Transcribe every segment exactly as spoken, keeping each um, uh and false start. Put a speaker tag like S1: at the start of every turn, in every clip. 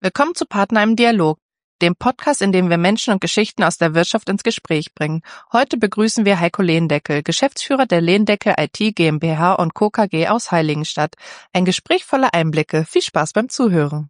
S1: Willkommen zu Partner im Dialog, dem Podcast, in dem wir Menschen und Geschichten aus der Wirtschaft ins Gespräch bringen. Heute begrüßen wir Heiko Lehndeckel, Geschäftsführer der Lehndeckel I T GmbH und Co. KG aus Heiligenstadt. Ein Gespräch voller Einblicke. Viel Spaß beim Zuhören.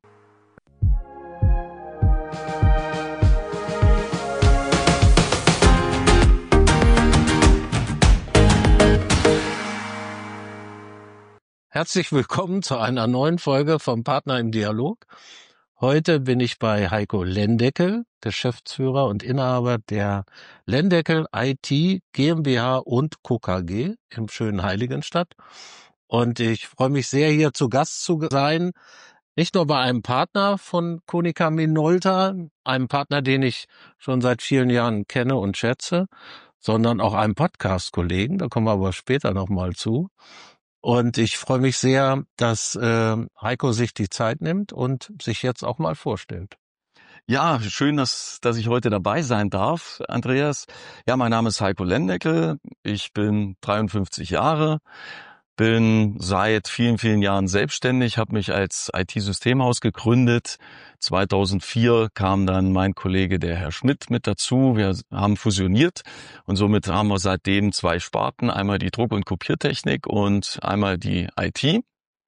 S2: Herzlich willkommen zu einer neuen Folge vom Partner im Dialog. Heute bin ich bei Heiko Lehndeckel, Geschäftsführer und Inhaber der Lehndeckel I T GmbH und Co. KG im schönen Heiligenstadt. Und ich freue mich sehr, hier zu Gast zu sein. Nicht nur bei einem Partner von Konica Minolta, einem Partner, den ich schon seit vielen Jahren kenne und schätze, sondern auch einem Podcast-Kollegen. Da kommen wir aber später nochmal zu. Und ich freue mich sehr, dass äh, Heiko sich die Zeit nimmt und sich jetzt auch mal vorstellt.
S3: Ja, schön, dass, dass ich heute dabei sein darf, Andreas. Ja, mein Name ist Heiko Lehndeckel. Ich bin dreiundfünfzig Jahre, bin seit vielen, vielen Jahren selbstständig, habe mich als I T-Systemhaus gegründet. zweitausendvier kam dann mein Kollege, der Herr Schmidt, mit dazu. Wir haben fusioniert und somit haben wir seitdem zwei Sparten, einmal die Druck- und Kopiertechnik und einmal die I T.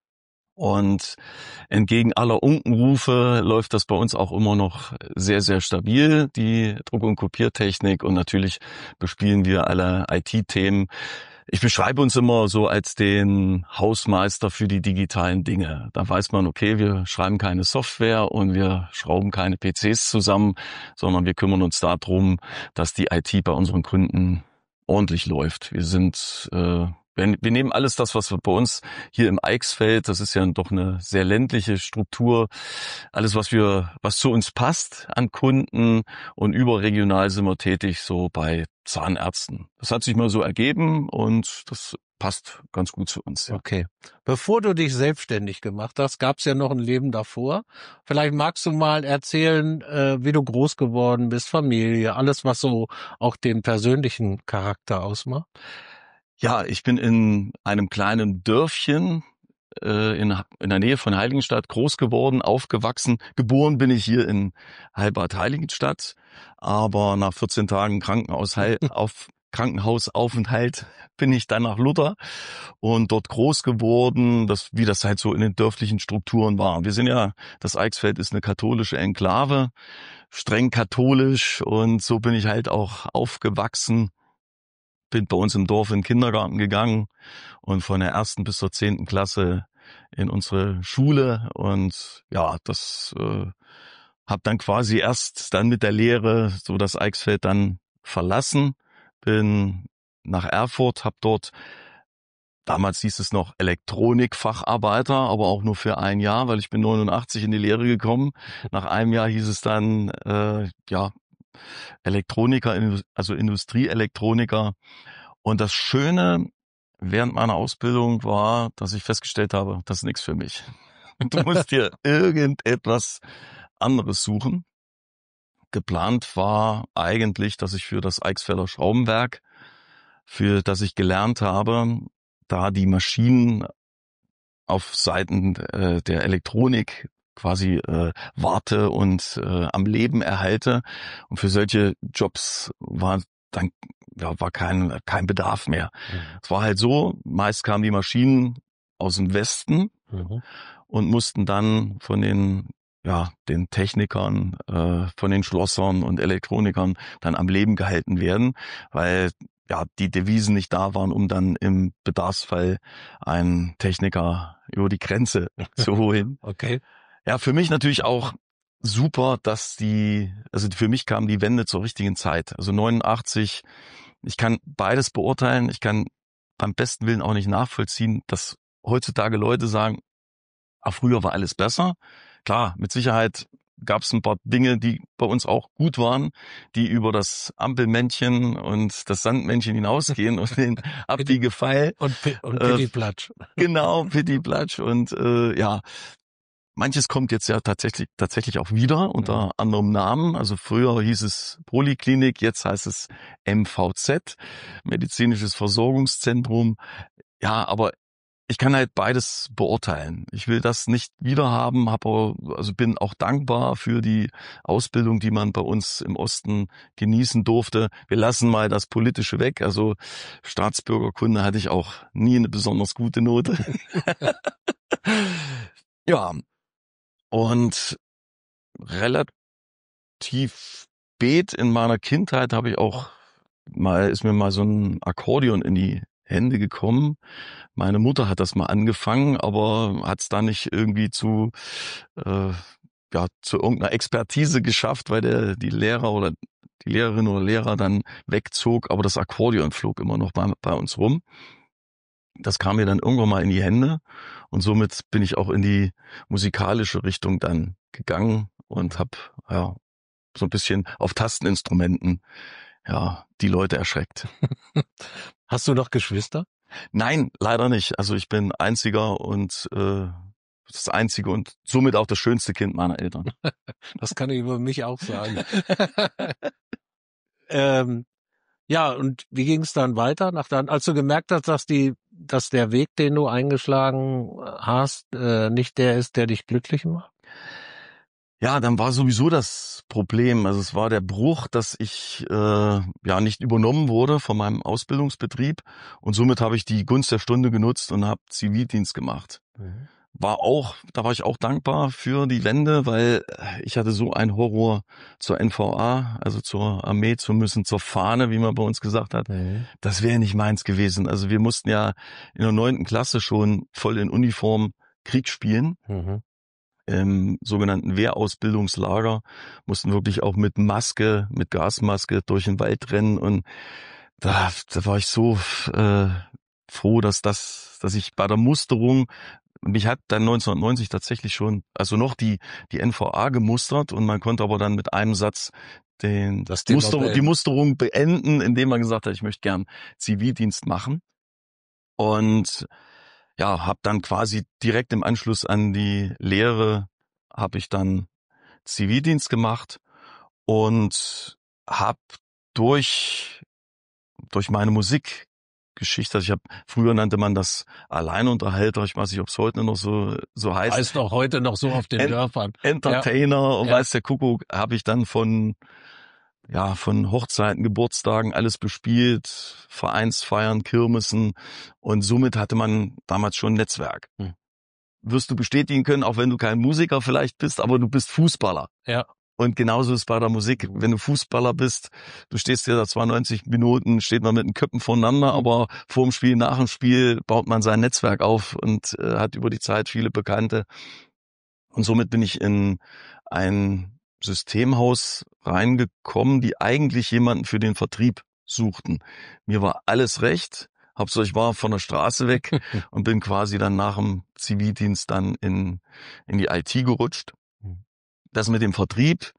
S3: Und entgegen aller Unkenrufe läuft das bei uns auch immer noch sehr, sehr stabil, die Druck- und Kopiertechnik. Und natürlich bespielen wir alle I T-Themen. Ich beschreibe uns immer so als den Hausmeister für die digitalen Dinge. Da weiß man, okay, wir schreiben keine Software und wir schrauben keine P Cs zusammen, sondern wir kümmern uns darum, dass die I T bei unseren Kunden ordentlich läuft. Wir sind, äh, wir, wir nehmen alles das, was wir bei uns hier im Eichsfeld, das ist ja doch eine sehr ländliche Struktur, alles, was wir, was zu uns passt an Kunden, und überregional sind wir tätig, so bei Zahnärzten. Das hat sich mal so ergeben und das passt ganz gut zu uns. Ja.
S2: Okay. Bevor du dich selbstständig gemacht hast, gab es ja noch ein Leben davor. Vielleicht magst du mal erzählen, äh, wie du groß geworden bist, Familie, alles, was so auch den persönlichen Charakter ausmacht.
S3: Ja, ich bin in einem kleinen Dörfchen äh, in, in der Nähe von Heiligenstadt groß geworden, aufgewachsen. Geboren bin ich hier in Heilbad Heiligenstadt, aber nach vierzehn Tagen Krankenhaus, auf Krankenhausaufenthalt bin ich dann nach Luther und dort groß geworden, das, wie das halt so in den dörflichen Strukturen war. Wir sind ja, das Eichsfeld ist eine katholische Enklave, streng katholisch, und so bin ich halt auch aufgewachsen. Bin bei uns im Dorf in den Kindergarten gegangen und von der ersten bis zur zehnten Klasse in unsere Schule, und ja, das äh, habe dann quasi erst dann mit der Lehre so das Eichsfeld dann verlassen, bin nach Erfurt, habe dort, damals hieß es noch Elektronikfacharbeiter, aber auch nur für ein Jahr, weil ich bin neunundachtzig in die Lehre gekommen. Nach einem Jahr hieß es dann, äh, ja, Elektroniker, also Industrieelektroniker. Und das Schöne während meiner Ausbildung war, dass ich festgestellt habe, das ist nichts für mich. Du musst dir irgendetwas anderes suchen. Geplant war eigentlich, dass ich für das Eichsfelder Schraubenwerk, für das ich gelernt habe, da die Maschinen auf Seiten äh, der Elektronik quasi äh, warte und äh, am Leben erhalte. Und für solche Jobs war dann ja, war kein kein Bedarf mehr. Mhm. Es war halt so, meist kamen die Maschinen aus dem Westen mhm. und mussten dann von den ja den Technikern, äh, von den Schlossern und Elektronikern dann am Leben gehalten werden, weil ja die Devisen nicht da waren, um dann im Bedarfsfall einen Techniker über die Grenze zu holen.
S2: Okay.
S3: Ja, für mich natürlich auch super, dass die, also für mich kam die Wende zur richtigen Zeit. Also neunundachtzig, ich kann beides beurteilen. Ich kann beim besten Willen auch nicht nachvollziehen, dass heutzutage Leute sagen, ah, früher war alles besser. Klar, mit Sicherheit gab es ein paar Dinge, die bei uns auch gut waren, die über das Ampelmännchen und das Sandmännchen hinausgehen und den Abbiegepfeil.
S2: Und, und Pittiplatsch.
S3: Äh, genau, Pittiplatsch. Und äh, ja, manches kommt jetzt ja tatsächlich tatsächlich auch wieder unter mhm. anderem Namen. Also früher hieß es Poliklinik, jetzt heißt es M V Z, Medizinisches Versorgungszentrum. Ja, aber ich kann halt beides beurteilen. Ich will das nicht wiederhaben, habe also bin auch dankbar für die Ausbildung, die man bei uns im Osten genießen durfte. Wir lassen mal das Politische weg. Also Staatsbürgerkunde hatte ich auch nie eine besonders gute Note. Ja, und relativ spät in meiner Kindheit habe ich auch mal, ist mir mal so ein Akkordeon in die Hände gekommen. Meine Mutter hat das mal angefangen, aber hat es da nicht irgendwie zu, äh, ja, zu irgendeiner Expertise geschafft, weil der, die Lehrer oder die Lehrerin oder Lehrer dann wegzog, aber das Akkordeon flog immer noch bei, bei uns rum. Das kam mir dann irgendwann mal in die Hände und somit bin ich auch in die musikalische Richtung dann gegangen und habe ja so ein bisschen auf Tasteninstrumenten ja die Leute erschreckt.
S2: Hast du noch Geschwister?
S3: Nein, leider nicht. Also ich bin einziger und äh, das einzige und somit auch das schönste Kind meiner Eltern.
S2: Das kann ich über mich auch sagen. ähm, ja, und wie ging es dann weiter? Nach dann, als du gemerkt hast, dass die, dass der Weg, den du eingeschlagen hast, äh, nicht der ist, der dich glücklich macht?
S3: Ja, dann war sowieso das Problem, also es war der Bruch, dass ich äh, ja nicht übernommen wurde von meinem Ausbildungsbetrieb und somit habe ich die Gunst der Stunde genutzt und habe Zivildienst gemacht. Mhm. War auch, da war ich auch dankbar für die Wende, weil ich hatte so einen Horror zur N V A, also zur Armee zu müssen, zur Fahne, wie man bei uns gesagt hat. Mhm. Das wäre nicht meins gewesen. Also wir mussten ja in der neunten Klasse schon voll in Uniform Krieg spielen. Mhm. Im sogenannten Wehrausbildungslager, mussten wirklich auch mit Maske, mit Gasmaske durch den Wald rennen und da, da war ich so äh, froh, dass das, dass ich bei der Musterung, mich hat dann neunzehnhundertneunzig tatsächlich schon, also noch die die N V A gemustert und man konnte aber dann mit einem Satz den
S2: das
S3: Muster, die Musterung beenden, indem man gesagt hat, ich möchte gern Zivildienst machen und ja, habe dann quasi direkt im Anschluss an die Lehre habe ich dann Zivildienst gemacht und habe durch durch meine Musikgeschichte, also ich habe früher nannte man das Alleinunterhalter, ich weiß nicht, ob es heute noch so so heißt.
S2: Heißt auch heute noch so auf den
S3: Ent-
S2: Dörfern.
S3: Entertainer
S2: Ja.
S3: und
S2: Ja.
S3: weiß der Kuckuck, habe ich dann von ja, von Hochzeiten, Geburtstagen, alles bespielt, Vereinsfeiern, Kirmessen und somit hatte man damals schon ein Netzwerk. Hm. Wirst du bestätigen können, auch wenn du kein Musiker vielleicht bist, aber du bist Fußballer.
S2: Ja.
S3: Und genauso ist es bei der Musik. Wenn du Fußballer bist, du stehst ja da zweiundneunzig Minuten, steht man mit den Köpfen voneinander, mhm. aber vor dem Spiel, nach dem Spiel baut man sein Netzwerk auf und äh, hat über die Zeit viele Bekannte. Und somit bin ich in ein Systemhaus reingekommen, die eigentlich jemanden für den Vertrieb suchten. Mir war alles recht. Hauptsache ich war von der Straße weg und bin quasi dann nach dem Zivildienst dann in, in die I T gerutscht. Das mit dem Vertrieb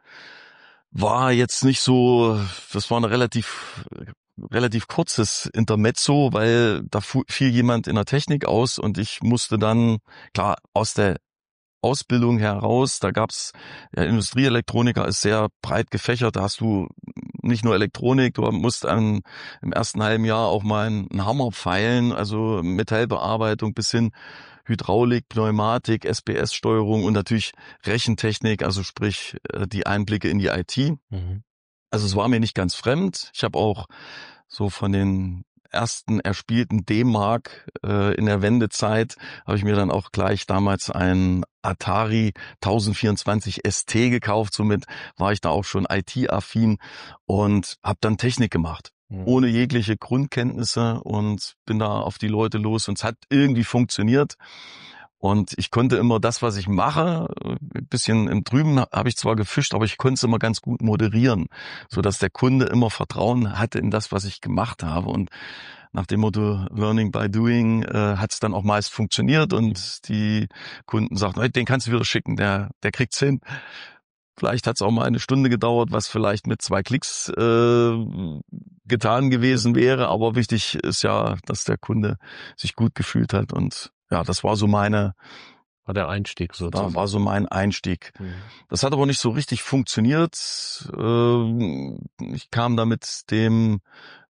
S3: war jetzt nicht so, das war ein relativ, relativ kurzes Intermezzo, weil da fiel jemand in der Technik aus und ich musste dann, klar, aus der Ausbildung heraus, da gab's, ja, Industrieelektroniker ist sehr breit gefächert, da hast du nicht nur Elektronik, du musst an, im ersten halben Jahr auch mal einen Hammer feilen, also Metallbearbeitung bis hin Hydraulik, Pneumatik, S B S-Steuerung und natürlich Rechentechnik, also sprich die Einblicke in die I T. Mhm. Also es war mir nicht ganz fremd. Ich habe auch so von den ersten erspielten D-Mark äh, in der Wendezeit habe ich mir dann auch gleich damals ein Atari tausendvierundzwanzig S T gekauft. Somit war ich da auch schon I T-affin und habe dann Technik gemacht. Mhm. Ohne jegliche Grundkenntnisse und bin da auf die Leute los und es hat irgendwie funktioniert. Und ich konnte immer das, was ich mache, ein bisschen im Trüben habe ich zwar gefischt, aber ich konnte es immer ganz gut moderieren, so dass der Kunde immer Vertrauen hatte in das, was ich gemacht habe. Und nach dem Motto Learning by Doing äh, hat es dann auch meist funktioniert und die Kunden sagten, hey, den kannst du wieder schicken, der der kriegt's hin. Vielleicht hat es auch mal eine Stunde gedauert, was vielleicht mit zwei Klicks äh, getan gewesen wäre. Aber wichtig ist ja, dass der Kunde sich gut gefühlt hat. Und ja, das war so meine...
S2: War der Einstieg sozusagen.
S3: Da war so mein Einstieg. Mhm. Das hat aber nicht so richtig funktioniert. Ich kam da mit dem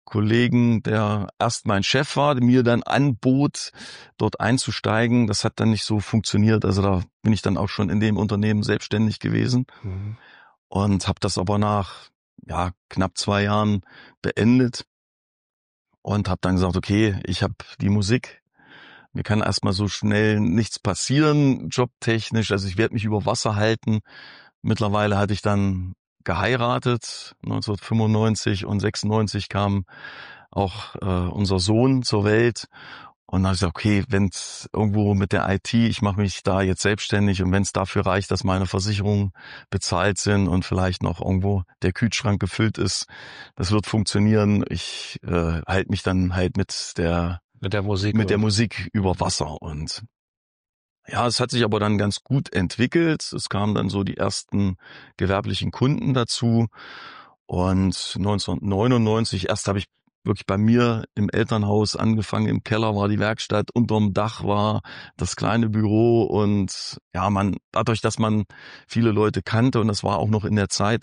S3: Kollegen, der erst mein Chef war, mir dann anbot, dort einzusteigen. Das hat dann nicht so funktioniert. Also da bin ich dann auch schon in dem Unternehmen selbstständig gewesen mhm. und habe das aber nach ja knapp zwei Jahren beendet und habe dann gesagt, okay, ich habe die Musik. Mir kann erstmal so schnell nichts passieren, jobtechnisch. Also ich werde mich über Wasser halten. Mittlerweile hatte ich dann geheiratet, neunzehnhundertfünfundneunzig und sechsundneunzig kam auch äh, unser Sohn zur Welt und dann habe ich gesagt, okay, wenn es irgendwo mit der I T, ich mache mich da jetzt selbstständig und wenn es dafür reicht, dass meine Versicherungen bezahlt sind und vielleicht noch irgendwo der Kühlschrank gefüllt ist, das wird funktionieren. Ich äh, halte mich dann halt mit der
S2: mit der Musik
S3: mit der Musik über Wasser und ja, es hat sich aber dann ganz gut entwickelt. Es kamen dann so die ersten gewerblichen Kunden dazu. Und neunzehnhundertneunundneunzig, erst habe ich wirklich bei mir im Elternhaus angefangen. Im Keller war die Werkstatt, unterm Dach war das kleine Büro. Und ja, man, dadurch, dass man viele Leute kannte, und das war auch noch in der Zeit,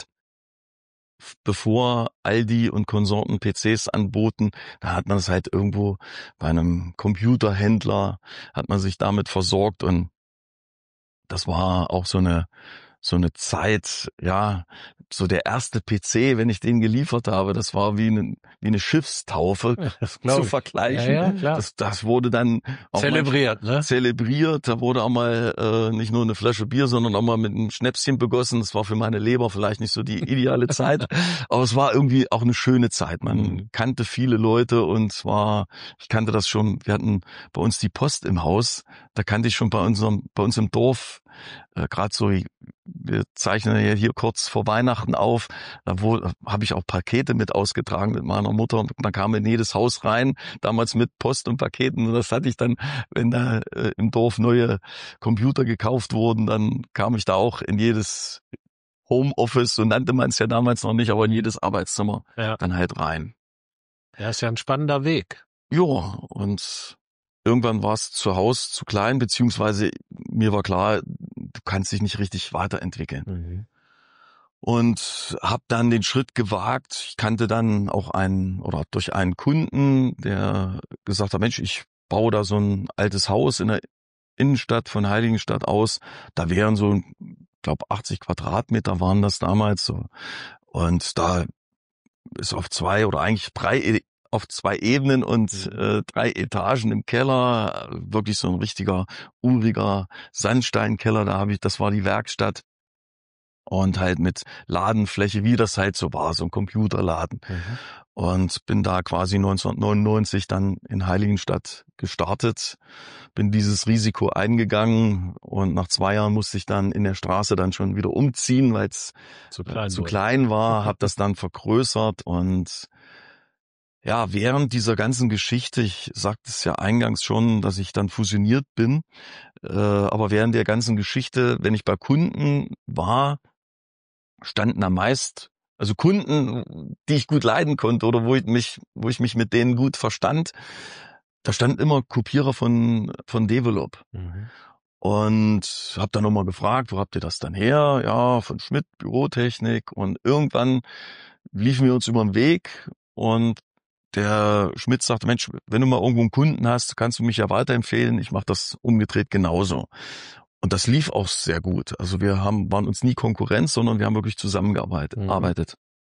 S3: bevor Aldi und Konsorten P Cs anboten, da hat man es halt irgendwo bei einem Computerhändler, hat man sich damit versorgt und das war auch so eine so eine Zeit, ja, so der erste P C, wenn ich den geliefert habe, das war wie eine, wie eine Schiffstaufe zu vergleichen.
S2: Ja, ja, klar.
S3: Das, das wurde dann auch
S2: zelebriert,
S3: mal,
S2: ne?
S3: Zelebriert. Da wurde auch mal äh, nicht nur eine Flasche Bier, sondern auch mal mit einem Schnäpschen begossen. Das war für meine Leber vielleicht nicht so die ideale Zeit, aber es war irgendwie auch eine schöne Zeit. Man mhm. kannte viele Leute und zwar, ich kannte das schon. Wir hatten bei uns die Post im Haus. Da kannte ich schon bei unserem, bei uns im Dorf äh, gerade so. Wir zeichnen ja hier kurz vor Weihnachten auf. Da habe ich auch Pakete mit ausgetragen mit meiner Mutter. Und dann kam in jedes Haus rein, damals mit Post und Paketen. Und das hatte ich dann, wenn da äh, im Dorf neue Computer gekauft wurden, dann kam ich da auch in jedes Homeoffice, so nannte man es ja damals noch nicht, aber in jedes Arbeitszimmer ja. dann halt rein.
S2: Ja, ist ja ein spannender Weg.
S3: Ja, und irgendwann war es zu Hause zu klein, beziehungsweise mir war klar, du kannst dich nicht richtig weiterentwickeln. Mhm. Und habe dann den Schritt gewagt. Ich kannte dann auch einen, oder durch einen Kunden, der gesagt hat, Mensch, ich baue da so ein altes Haus in der Innenstadt von Heiligenstadt aus. Da wären so, ich glaube, achtzig Quadratmeter waren das damals so. Und da ist auf zwei oder eigentlich drei auf zwei Ebenen und äh, drei Etagen im Keller, wirklich so ein richtiger uriger Sandsteinkeller, da habe ich, das war die Werkstatt und halt mit Ladenfläche, wie das halt so war, so ein Computerladen. Mhm. Und bin da quasi neunzehnhundertneunundneunzig dann in Heiligenstadt gestartet, bin dieses Risiko eingegangen und nach zwei Jahren musste ich dann in der Straße dann schon wieder umziehen, weil es zu klein, zu klein war, habe das dann vergrößert und ja, während dieser ganzen Geschichte, ich sagte es ja eingangs schon, dass ich dann fusioniert bin, äh, aber während der ganzen Geschichte, wenn ich bei Kunden war, standen da meist, also Kunden, die ich gut leiden konnte oder wo ich mich, wo ich mich mit denen gut verstand, da stand immer Kopierer von von Develop. Mhm. Und habe dann nochmal gefragt, wo habt ihr das dann her? Ja, von Schmidt, Bürotechnik. Und irgendwann liefen wir uns über den Weg und der Schmidt sagte, Mensch, wenn du mal irgendwo einen Kunden hast, kannst du mich ja weiterempfehlen. Ich mache das umgedreht genauso. Und das lief auch sehr gut. Also wir haben, waren uns nie Konkurrenz, sondern wir haben wirklich zusammengearbeitet. Mhm. Arbeitet.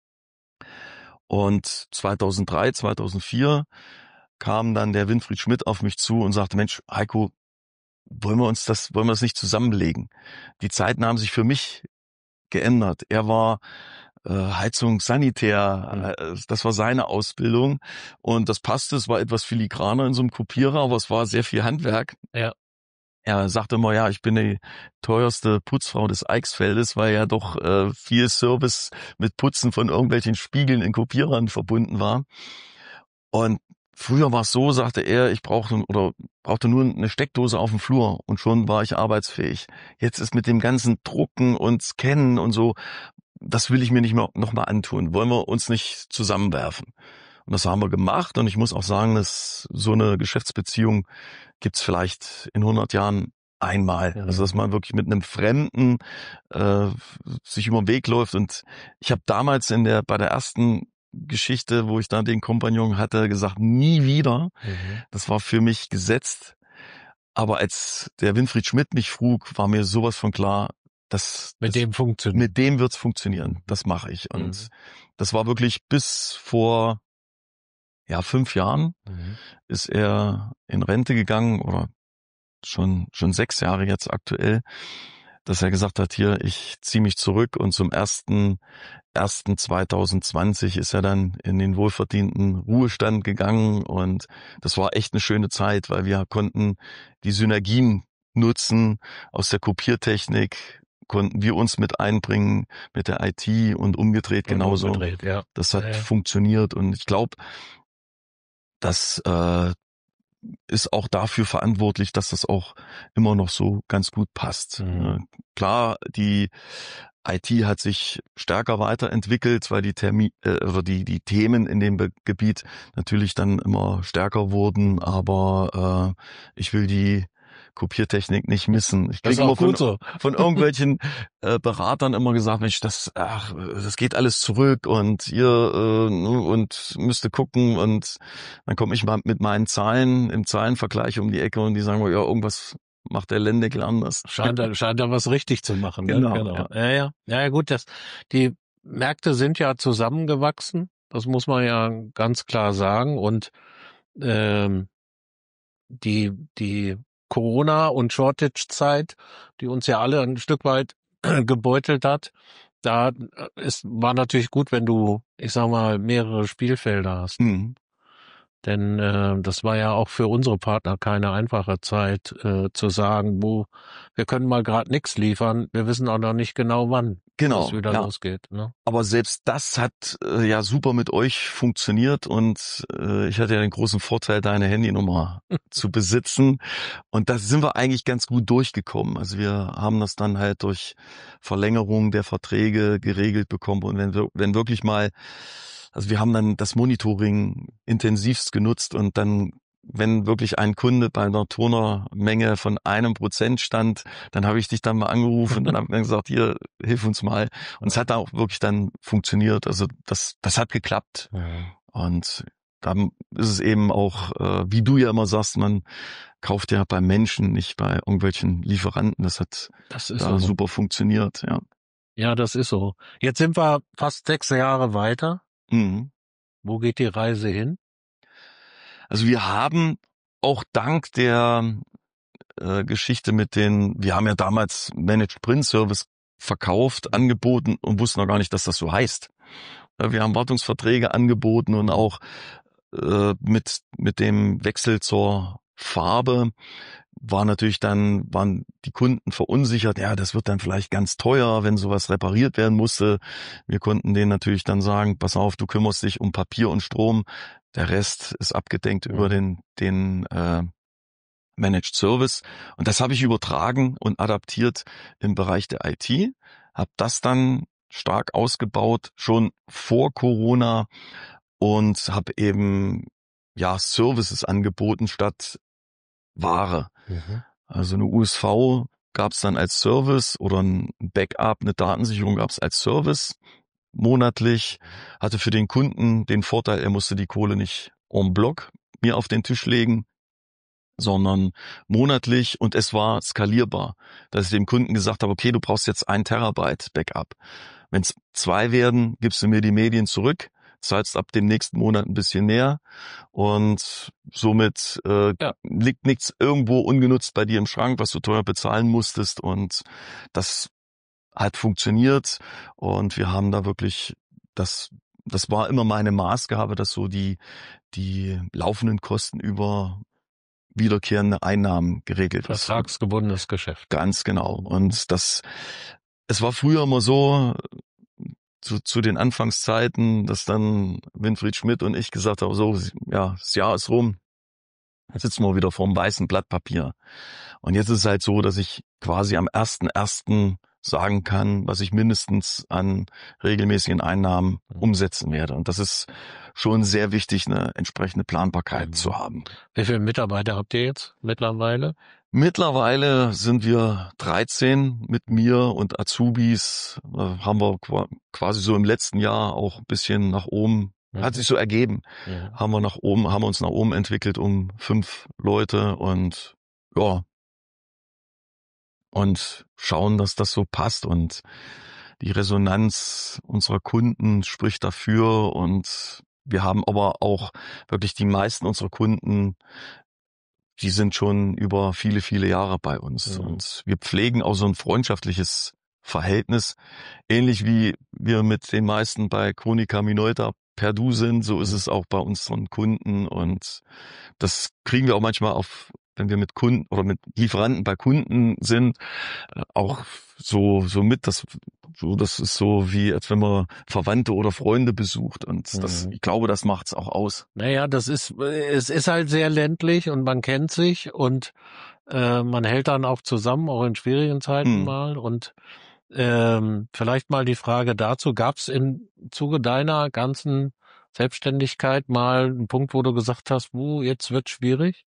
S3: Und zweitausenddrei, zweitausendvier kam dann der Winfried Schmidt auf mich zu und sagte, Mensch, Heiko, wollen wir uns das, wollen wir das nicht zusammenlegen? Die Zeiten haben sich für mich geändert. Er war Heizung, Sanitär, das war seine Ausbildung und das passte, es war etwas filigraner in so einem Kopierer, aber es war sehr viel Handwerk.
S2: Ja.
S3: Er sagte immer, ja, ich bin die teuerste Putzfrau des Eichsfeldes, weil ja doch äh, viel Service mit Putzen von irgendwelchen Spiegeln in Kopierern verbunden war. Und früher war es so, sagte er, ich brauchte oder brauchte nur eine Steckdose auf dem Flur und schon war ich arbeitsfähig. Jetzt ist mit dem ganzen Drucken und Scannen und so, das will ich mir nicht mehr noch mal antun. Wollen wir uns nicht zusammenwerfen? Und das haben wir gemacht. Und ich muss auch sagen, dass so eine Geschäftsbeziehung gibt's vielleicht in hundert Jahren einmal. Ja. Also dass man wirklich mit einem Fremden äh, sich über den Weg läuft. Und ich habe damals in der bei der ersten Geschichte, wo ich da den Kompagnon hatte, gesagt, nie wieder.
S2: Mhm.
S3: Das war für mich gesetzt. Aber als der Winfried Schmidt mich frug, war mir sowas von klar, dass
S2: Mit
S3: das,
S2: dem funktioniert.
S3: mit dem wird's funktionieren. Das mache ich. Und
S2: Mhm.
S3: das war wirklich bis vor ja fünf Jahren
S2: Mhm.
S3: ist er in Rente gegangen oder schon schon sechs Jahre jetzt aktuell, dass er gesagt hat, hier, ich ziehe mich zurück und zum ersten ersten zweitausendzwanzig ist er dann in den wohlverdienten Ruhestand gegangen und das war echt eine schöne Zeit, weil wir konnten die Synergien nutzen aus der Kopiertechnik, konnten wir uns mit einbringen mit der I T und umgedreht
S2: Und
S3: genauso.
S2: umgedreht, ja.
S3: Das hat
S2: Ja, ja.
S3: funktioniert und ich glaube, das äh, ist auch dafür verantwortlich, dass das auch immer noch so ganz gut passt.
S2: Mhm.
S3: Äh, klar, die I T hat sich stärker weiterentwickelt, weil die Termi äh, oder die die Themen in dem Be Gebiet natürlich dann immer stärker wurden, aber äh, ich will die Kopiertechnik nicht missen. Ich
S2: Das ist
S3: kriege immer
S2: auch gut
S3: von,
S2: so.
S3: von irgendwelchen äh, Beratern immer gesagt, Mensch, das, ach, das geht alles zurück und ihr äh, und müsste gucken und dann komme ich mal mit meinen Zahlen im Zahlenvergleich um die Ecke und die sagen, ja, irgendwas macht der Lendeckel anders.
S2: Scheint da, scheint da was richtig zu machen. Ne?
S3: Genau,
S2: genau.
S3: ja.
S2: Ja, ja. Ja, ja, gut, das, die Märkte sind ja zusammengewachsen. Das muss man ja ganz klar sagen. Und ähm, die, die Corona- und Shortage-Zeit, die uns ja alle ein Stück weit gebeutelt hat, da ist, war natürlich gut, wenn du, ich sag mal, mehrere Spielfelder hast.
S3: Mhm.
S2: Denn äh, das war ja auch für unsere Partner keine einfache Zeit, äh, zu sagen, wo wir können mal gerade nichts liefern, wir wissen auch noch nicht genau, wann
S3: Genau,
S2: das wieder
S3: ja.
S2: losgeht. Ne?
S3: Aber selbst das hat äh, ja super mit euch funktioniert und äh, ich hatte ja den großen Vorteil, deine Handynummer zu besitzen und da sind wir eigentlich ganz gut durchgekommen. Also wir haben das dann halt durch Verlängerung der Verträge geregelt bekommen und wenn, wir- wenn wirklich mal, also wir haben dann das Monitoring intensivst genutzt und dann, wenn wirklich ein Kunde bei einer Tonermenge von einem Prozent stand, dann habe ich dich dann mal angerufen und dann habe ich gesagt, hier, hilf uns mal. Und es hat auch wirklich dann funktioniert. Also das, das hat geklappt.
S2: Ja.
S3: Und dann ist es eben auch, äh, wie du ja immer sagst, man kauft ja bei Menschen, nicht bei irgendwelchen Lieferanten. Das hat
S2: Das ist
S3: da
S2: so.
S3: super funktioniert, ja.
S2: Ja, das ist so. Jetzt sind wir fast sechs Jahre weiter.
S3: Mhm.
S2: Wo geht die Reise hin?
S3: Also wir haben auch dank der äh, Geschichte mit den, wir haben ja damals Managed Print Service verkauft, angeboten und wussten noch gar nicht, dass das so heißt. Äh, Wir haben Wartungsverträge angeboten und auch äh, mit mit dem Wechsel zur Farbe war natürlich dann, waren die Kunden verunsichert, ja, das wird dann vielleicht ganz teuer, wenn sowas repariert werden musste. Wir konnten denen natürlich dann sagen, pass auf, du kümmerst dich um Papier und Strom, der Rest ist abgedeckt
S2: Mhm.
S3: über den den äh, Managed Service. Und das habe ich übertragen und adaptiert im Bereich der I T, habe das dann stark ausgebaut, schon vor Corona und habe eben ja Services angeboten statt Ware.
S2: Mhm.
S3: Also eine U S V gab es dann als Service oder ein Backup, eine Datensicherung gab es als Service monatlich, hatte für den Kunden den Vorteil, er musste die Kohle nicht en bloc mir auf den Tisch legen, sondern monatlich und es war skalierbar, dass ich dem Kunden gesagt habe, okay, du brauchst jetzt ein Terabyte Backup. Wenn es zwei werden, gibst du mir die Medien zurück, zahlst ab dem nächsten Monat ein bisschen mehr und somit äh,
S2: Ja.
S3: liegt nichts irgendwo ungenutzt bei dir im Schrank, was du teuer bezahlen musstest und das hat funktioniert und wir haben da wirklich das das war immer meine Maßgabe, dass so die die laufenden Kosten über wiederkehrende Einnahmen geregelt ist.
S2: Vertragsgebundenes Geschäft.
S3: Ganz genau. Und das, es war früher immer so, zu, zu den Anfangszeiten, dass dann Winfried Schmidt und ich gesagt haben, so, ja, das Jahr ist rum, jetzt sitzen wir wieder vor einem weißen Blatt Papier. Und jetzt ist es halt so, dass ich quasi am ersten ersten sagen kann, was ich mindestens an regelmäßigen Einnahmen umsetzen werde. Und das ist schon sehr wichtig, eine entsprechende Planbarkeit
S2: Mhm.
S3: zu haben.
S2: Wie viele Mitarbeiter habt ihr jetzt mittlerweile?
S3: Mittlerweile sind wir dreizehn mit mir und Azubis, äh, haben wir qua- quasi so im letzten Jahr auch ein bisschen nach oben Hat sich so ergeben.
S2: Ja.
S3: Haben wir nach oben, haben wir uns nach oben entwickelt um fünf Leute und ja. Und schauen, dass das so passt und die Resonanz unserer Kunden spricht dafür und wir haben aber auch wirklich die meisten unserer Kunden, die sind schon über viele, viele Jahre bei uns.
S2: Mhm.
S3: Und wir pflegen auch so ein freundschaftliches Verhältnis. Ähnlich wie wir mit den meisten bei Chronica Minolta per Du sind, so ist es auch bei unseren Kunden. Und das kriegen wir auch manchmal auf, wenn wir mit Kunden oder mit Lieferanten bei Kunden sind, auch so, so mit, das, so, das ist so wie, als wenn man Verwandte oder Freunde besucht. Und das,
S2: Mhm.
S3: ich glaube, das macht's auch aus.
S2: Naja, das ist, es ist halt sehr ländlich und man kennt sich und äh, man hält dann auch zusammen, auch in schwierigen Zeiten
S3: Hm.
S2: mal. Und ähm, vielleicht mal die Frage dazu, gab es im Zuge deiner ganzen Selbstständigkeit mal einen Punkt, wo du gesagt hast, wo jetzt wird schwierig?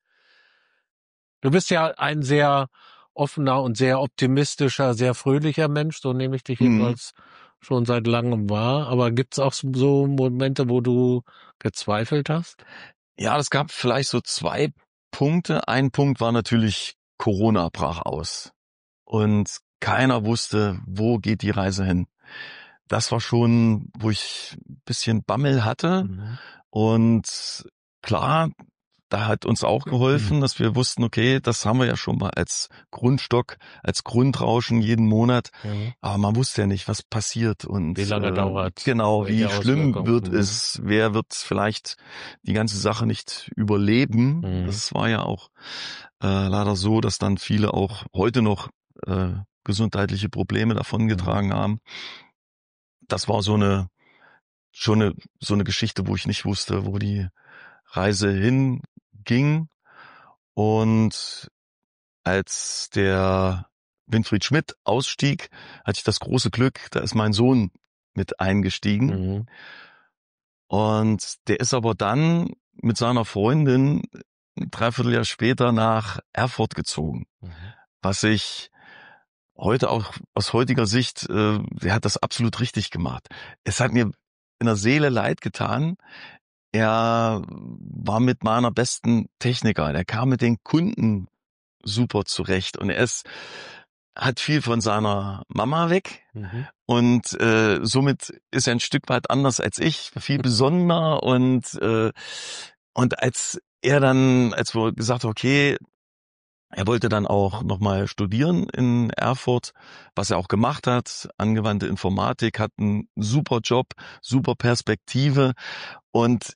S2: Du bist ja ein sehr offener und sehr optimistischer, sehr fröhlicher Mensch, so nehme ich dich
S3: Hm.
S2: jedenfalls schon seit langem wahr. Aber gibt's auch so Momente, wo du gezweifelt hast?
S3: Ja, es gab vielleicht so zwei Punkte. Ein Punkt war natürlich, Corona brach aus und keiner wusste, wo geht die Reise hin. Das war schon, wo ich ein bisschen Bammel hatte.
S2: Mhm.
S3: Und klar, da hat uns auch geholfen, dass wir wussten, okay, das haben wir ja schon mal als Grundstock, als Grundrauschen jeden Monat.
S2: Mhm.
S3: Aber man wusste ja nicht, was passiert und
S2: Wie lange
S3: äh,
S2: dauert's?
S3: genau, wie
S2: Welche
S3: schlimm
S2: Auswirkungen?
S3: wird
S2: Mhm.
S3: es, wer wird vielleicht die ganze Sache nicht überleben.
S2: Mhm.
S3: Das war ja auch äh, leider so, dass dann viele auch heute noch äh, gesundheitliche Probleme davongetragen
S2: Mhm.
S3: haben. Das war so eine schon eine so eine Geschichte, wo ich nicht wusste, wo die Reise hinging. Und als der Winfried Schmidt ausstieg, hatte ich das große Glück, da ist mein Sohn mit eingestiegen.
S2: Mhm.
S3: Und der ist aber dann mit seiner Freundin ein Dreivierteljahr später nach Erfurt gezogen.
S2: Mhm.
S3: Was ich heute auch aus heutiger Sicht, äh, der hat das absolut richtig gemacht. Es hat mir in der Seele leid getan. Er war mit meiner besten Techniker. Der kam mit den Kunden super zurecht und er ist, hat viel von seiner Mama weg
S2: Mhm.
S3: und äh, somit ist er ein Stück weit anders als ich, viel besonderer und äh, und als er dann, als wir gesagt haben, okay, er wollte dann auch nochmal studieren in Erfurt, was er auch gemacht hat, angewandte Informatik, hat einen super Job, super Perspektive und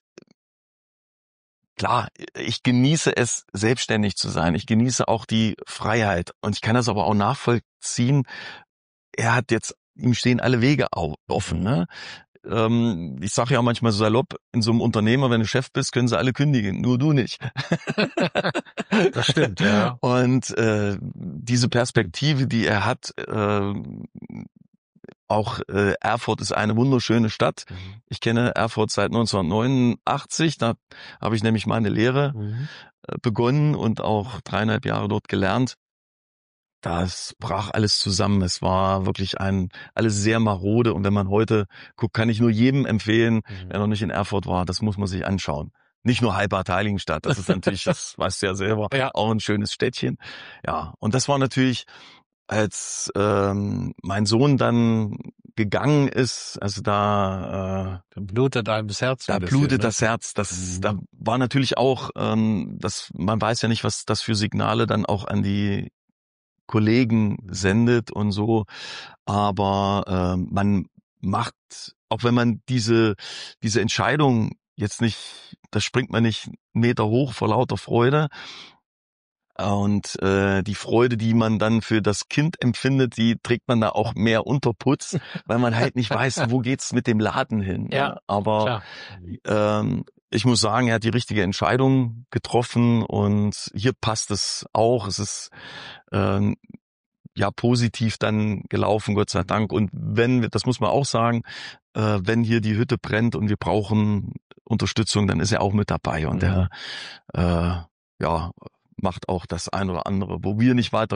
S3: klar, ich genieße es, selbstständig zu sein. Ich genieße auch die Freiheit. Und ich kann das aber auch nachvollziehen. Er hat jetzt, ihm stehen alle Wege offen. Ne? Ähm, ich sage ja auch manchmal so salopp, in so einem Unternehmer, wenn du Chef bist, können sie alle kündigen, nur du nicht.
S2: Das stimmt, ja.
S3: Und äh, diese Perspektive, die er hat, äh, auch äh, Erfurt ist eine wunderschöne Stadt.
S2: Mhm.
S3: Ich kenne Erfurt seit neunzehnhundertneunundachtzig. Da habe ich nämlich meine Lehre
S2: Mhm.
S3: äh, begonnen und auch dreieinhalb Jahre dort gelernt. Das brach alles zusammen. Es war wirklich ein alles sehr marode. Und wenn man heute guckt, kann ich nur jedem empfehlen,
S2: Mhm.
S3: wer noch nicht in Erfurt war, das muss man sich anschauen. Nicht nur Heilbad-Heiligenstadt. Das ist natürlich, das weißt du ja selber,
S2: Ja.
S3: auch ein schönes Städtchen. Ja, und das war natürlich, als ähm, mein Sohn dann gegangen ist, also da äh,
S2: Da blutet einem das Herz.
S3: da
S2: ein bisschen,
S3: blutet
S2: ne?
S3: das Herz. Das
S2: Mhm.
S3: da war natürlich auch, ähm, das man weiß ja nicht, was das für Signale dann auch an die Kollegen sendet und so, aber ähm, man macht, auch wenn man diese diese Entscheidung jetzt nicht, da springt man nicht einen Meter hoch vor lauter Freude. Und äh, die Freude, die man dann für das Kind empfindet, die trägt man da auch mehr unter Putz, weil man halt nicht weiß, wo geht's mit dem Laden hin.
S2: Ja,
S3: Ne? Aber
S2: klar.
S3: ähm, ich muss sagen, er hat die richtige Entscheidung getroffen und hier passt es auch. Es ist ähm, ja positiv dann gelaufen, Gott sei Dank. Und wenn wir, das muss man auch sagen, äh, wenn hier die Hütte brennt und wir brauchen Unterstützung, dann ist er auch mit dabei und
S2: Mhm.
S3: er äh, ja macht auch das ein oder andere, wo wir nicht weiter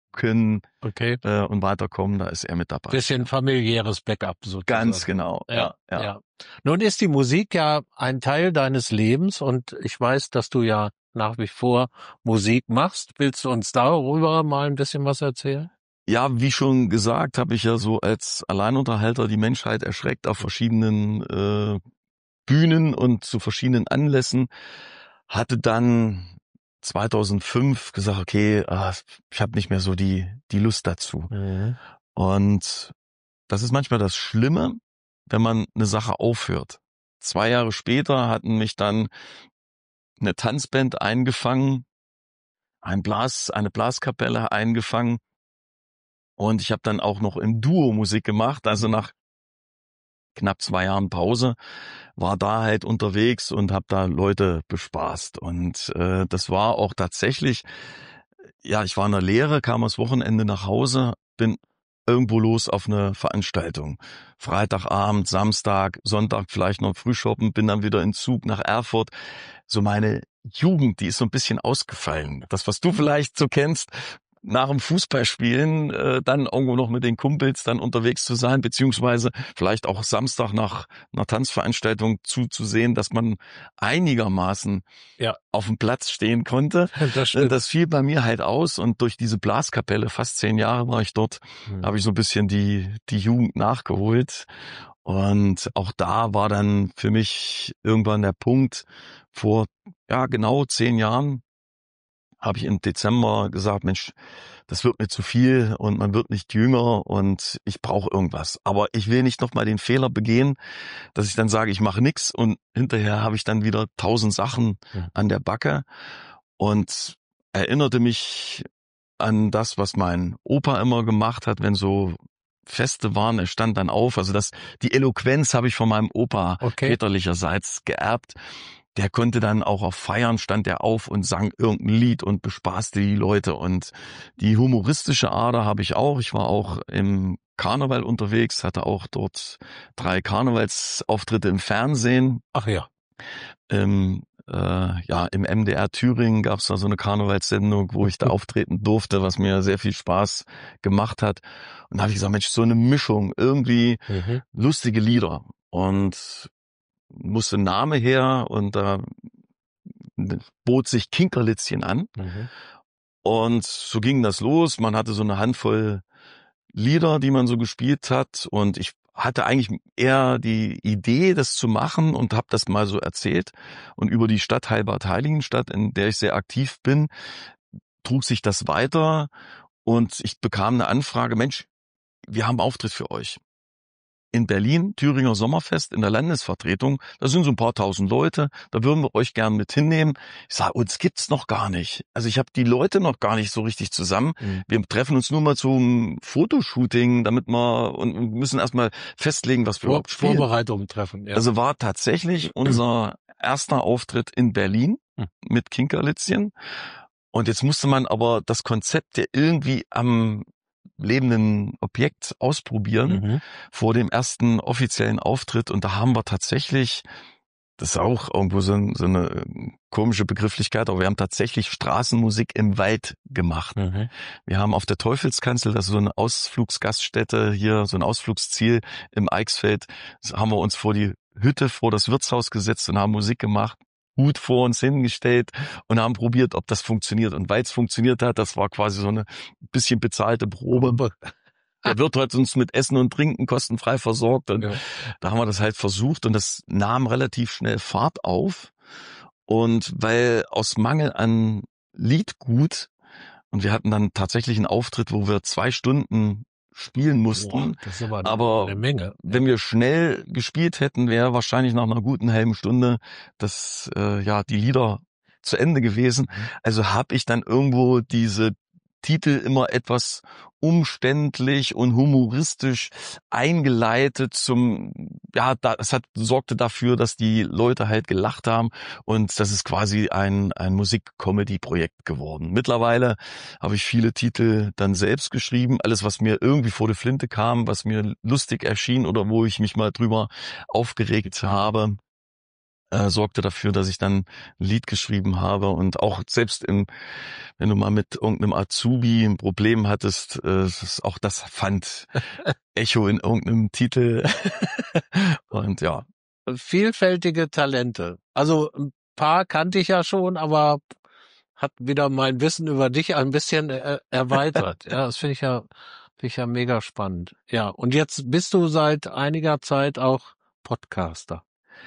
S3: können
S2: Okay.
S3: äh, und weiterkommen, da ist er mit dabei.
S2: Bisschen familiäres Backup sozusagen.
S3: Ganz genau, ja, ja.
S2: ja. Nun ist die Musik ja ein Teil deines Lebens und ich weiß, dass du ja nach wie vor Musik machst. Willst du uns darüber mal ein bisschen was erzählen?
S3: Ja, wie schon gesagt, habe ich ja so als Alleinunterhalter die Menschheit erschreckt auf verschiedenen äh, Bühnen und zu verschiedenen Anlässen. Hatte dann zweitausendfünf gesagt, okay, ah, ich habe nicht mehr so die die Lust dazu.
S2: Mhm.
S3: Und das ist manchmal das Schlimme, wenn man eine Sache aufhört. Zwei Jahre später hatten mich dann eine Tanzband eingefangen, ein Blas, eine Blaskapelle eingefangen und ich habe dann auch noch im Duo Musik gemacht. Also nach knapp zwei Jahren Pause war da halt unterwegs und habe da Leute bespaßt. Und äh, das war auch tatsächlich, ja, ich war in der Lehre, kam das Wochenende nach Hause, bin irgendwo los auf eine Veranstaltung. Freitagabend, Samstag, Sonntag vielleicht noch frühshoppen, bin dann wieder in Zug nach Erfurt. So meine Jugend, die ist so ein bisschen ausgefallen. Das, was du vielleicht so kennst, nach dem Fußballspielen äh, dann irgendwo noch mit den Kumpels dann unterwegs zu sein, beziehungsweise vielleicht auch Samstag nach einer Tanzveranstaltung zuzusehen, dass man einigermaßen
S2: ja.
S3: auf dem Platz stehen konnte.
S2: Das stimmt.
S3: Das fiel bei mir halt aus und durch diese Blaskapelle, fast zehn Jahre war ich dort, hm. habe ich so ein bisschen die die Jugend nachgeholt. Und auch da war dann für mich irgendwann der Punkt, vor ja genau zehn Jahren, habe ich im Dezember gesagt, Mensch, das wird mir zu viel und man wird nicht jünger und ich brauche irgendwas. Aber ich will nicht nochmal den Fehler begehen, dass ich dann sage, ich mache nichts und hinterher habe ich dann wieder tausend Sachen an der Backe und erinnerte mich an das, was mein Opa immer gemacht hat, wenn so Feste waren. Er stand dann auf. Also das, die Eloquenz habe ich von meinem Opa
S2: okay.
S3: väterlicherseits geerbt. Der konnte dann auch auf Feiern, stand er auf und sang irgendein Lied und bespaßte die Leute. Und die humoristische Ader habe ich auch. Ich war auch im Karneval unterwegs, hatte auch dort drei Karnevalsauftritte im Fernsehen.
S2: Ach ja.
S3: Ähm, äh, ja, im M D R Thüringen gab es da so eine Karnevalssendung, wo ich da auftreten durfte, was mir sehr viel Spaß gemacht hat. Und da habe ich gesagt, Mensch, so eine Mischung, irgendwie
S2: mhm.
S3: lustige Lieder. Und musste ein Name her und da bot sich Kinkerlitzchen an.
S2: Mhm.
S3: Und so ging das los. Man hatte so eine Handvoll Lieder, die man so gespielt hat. Und ich hatte eigentlich eher die Idee, das zu machen und habe das mal so erzählt. Und über die Stadt Heilbad-Heiligenstadt, in der ich sehr aktiv bin, trug sich das weiter. Und ich bekam eine Anfrage, Mensch, wir haben Auftritt für euch. In Berlin, Thüringer Sommerfest in der Landesvertretung, da sind so ein paar tausend Leute, da würden wir euch gern mit hinnehmen. Ich sage, uns gibt's noch gar nicht. Also ich habe die Leute noch gar nicht so richtig zusammen. Mhm. Wir treffen uns nur mal zum Fotoshooting, damit wir und müssen erstmal festlegen, was wir
S2: Vor,
S3: überhaupt spielen.
S2: Vorbereitung treffen. Ja.
S3: Also war tatsächlich unser erster Auftritt in Berlin mhm. mit Kinkerlitzchen. Und jetzt musste man aber das Konzept ja irgendwie am lebenden Objekt ausprobieren mhm. vor dem ersten offiziellen Auftritt. Und da haben wir tatsächlich, das ist auch irgendwo so, ein, so eine komische Begrifflichkeit, aber wir haben tatsächlich Straßenmusik im Wald gemacht. Mhm. Wir haben auf der Teufelskanzel, das ist so eine Ausflugsgaststätte hier, so ein Ausflugsziel im Eichsfeld, haben wir uns vor die Hütte, vor das Wirtshaus gesetzt und haben Musik gemacht. Hut vor uns hingestellt und haben probiert, ob das funktioniert. Und weil es funktioniert hat, das war quasi so eine bisschen bezahlte Probe. Der Wirt hat uns mit Essen und Trinken kostenfrei versorgt. Und ja. da haben wir das halt versucht und das nahm relativ schnell Fahrt auf. Und weil aus Mangel an Liedgut, und wir hatten dann tatsächlich einen Auftritt, wo wir zwei Stunden spielen mussten,
S2: Boah, das ist aber, eine,
S3: aber
S2: eine Menge.
S3: Wenn wir schnell gespielt hätten, wäre wahrscheinlich nach einer guten halben Stunde das äh, ja die Lieder zu Ende gewesen. Mhm. Also habe ich dann irgendwo diese Titel immer etwas umständlich und humoristisch eingeleitet zum, ja, da, es hat, sorgte dafür, dass die Leute halt gelacht haben und das ist quasi ein, ein Musik-Comedy-Projekt geworden. Mittlerweile habe ich viele Titel dann selbst geschrieben, alles was mir irgendwie vor die Flinte kam, was mir lustig erschien oder wo ich mich mal drüber aufgeregt habe. äh, sorgte dafür, dass ich dann ein Lied geschrieben habe. Und auch selbst im, wenn du mal mit irgendeinem Azubi ein Problem hattest, äh, das, auch das fand Echo in irgendeinem Titel. Und ja.
S2: Vielfältige Talente. Also ein paar kannte ich ja schon, aber hat wieder mein Wissen über dich ein bisschen er erweitert. Ja, das finde ich ja, finde ich ja mega spannend. Ja, und jetzt bist du seit einiger Zeit auch Podcaster.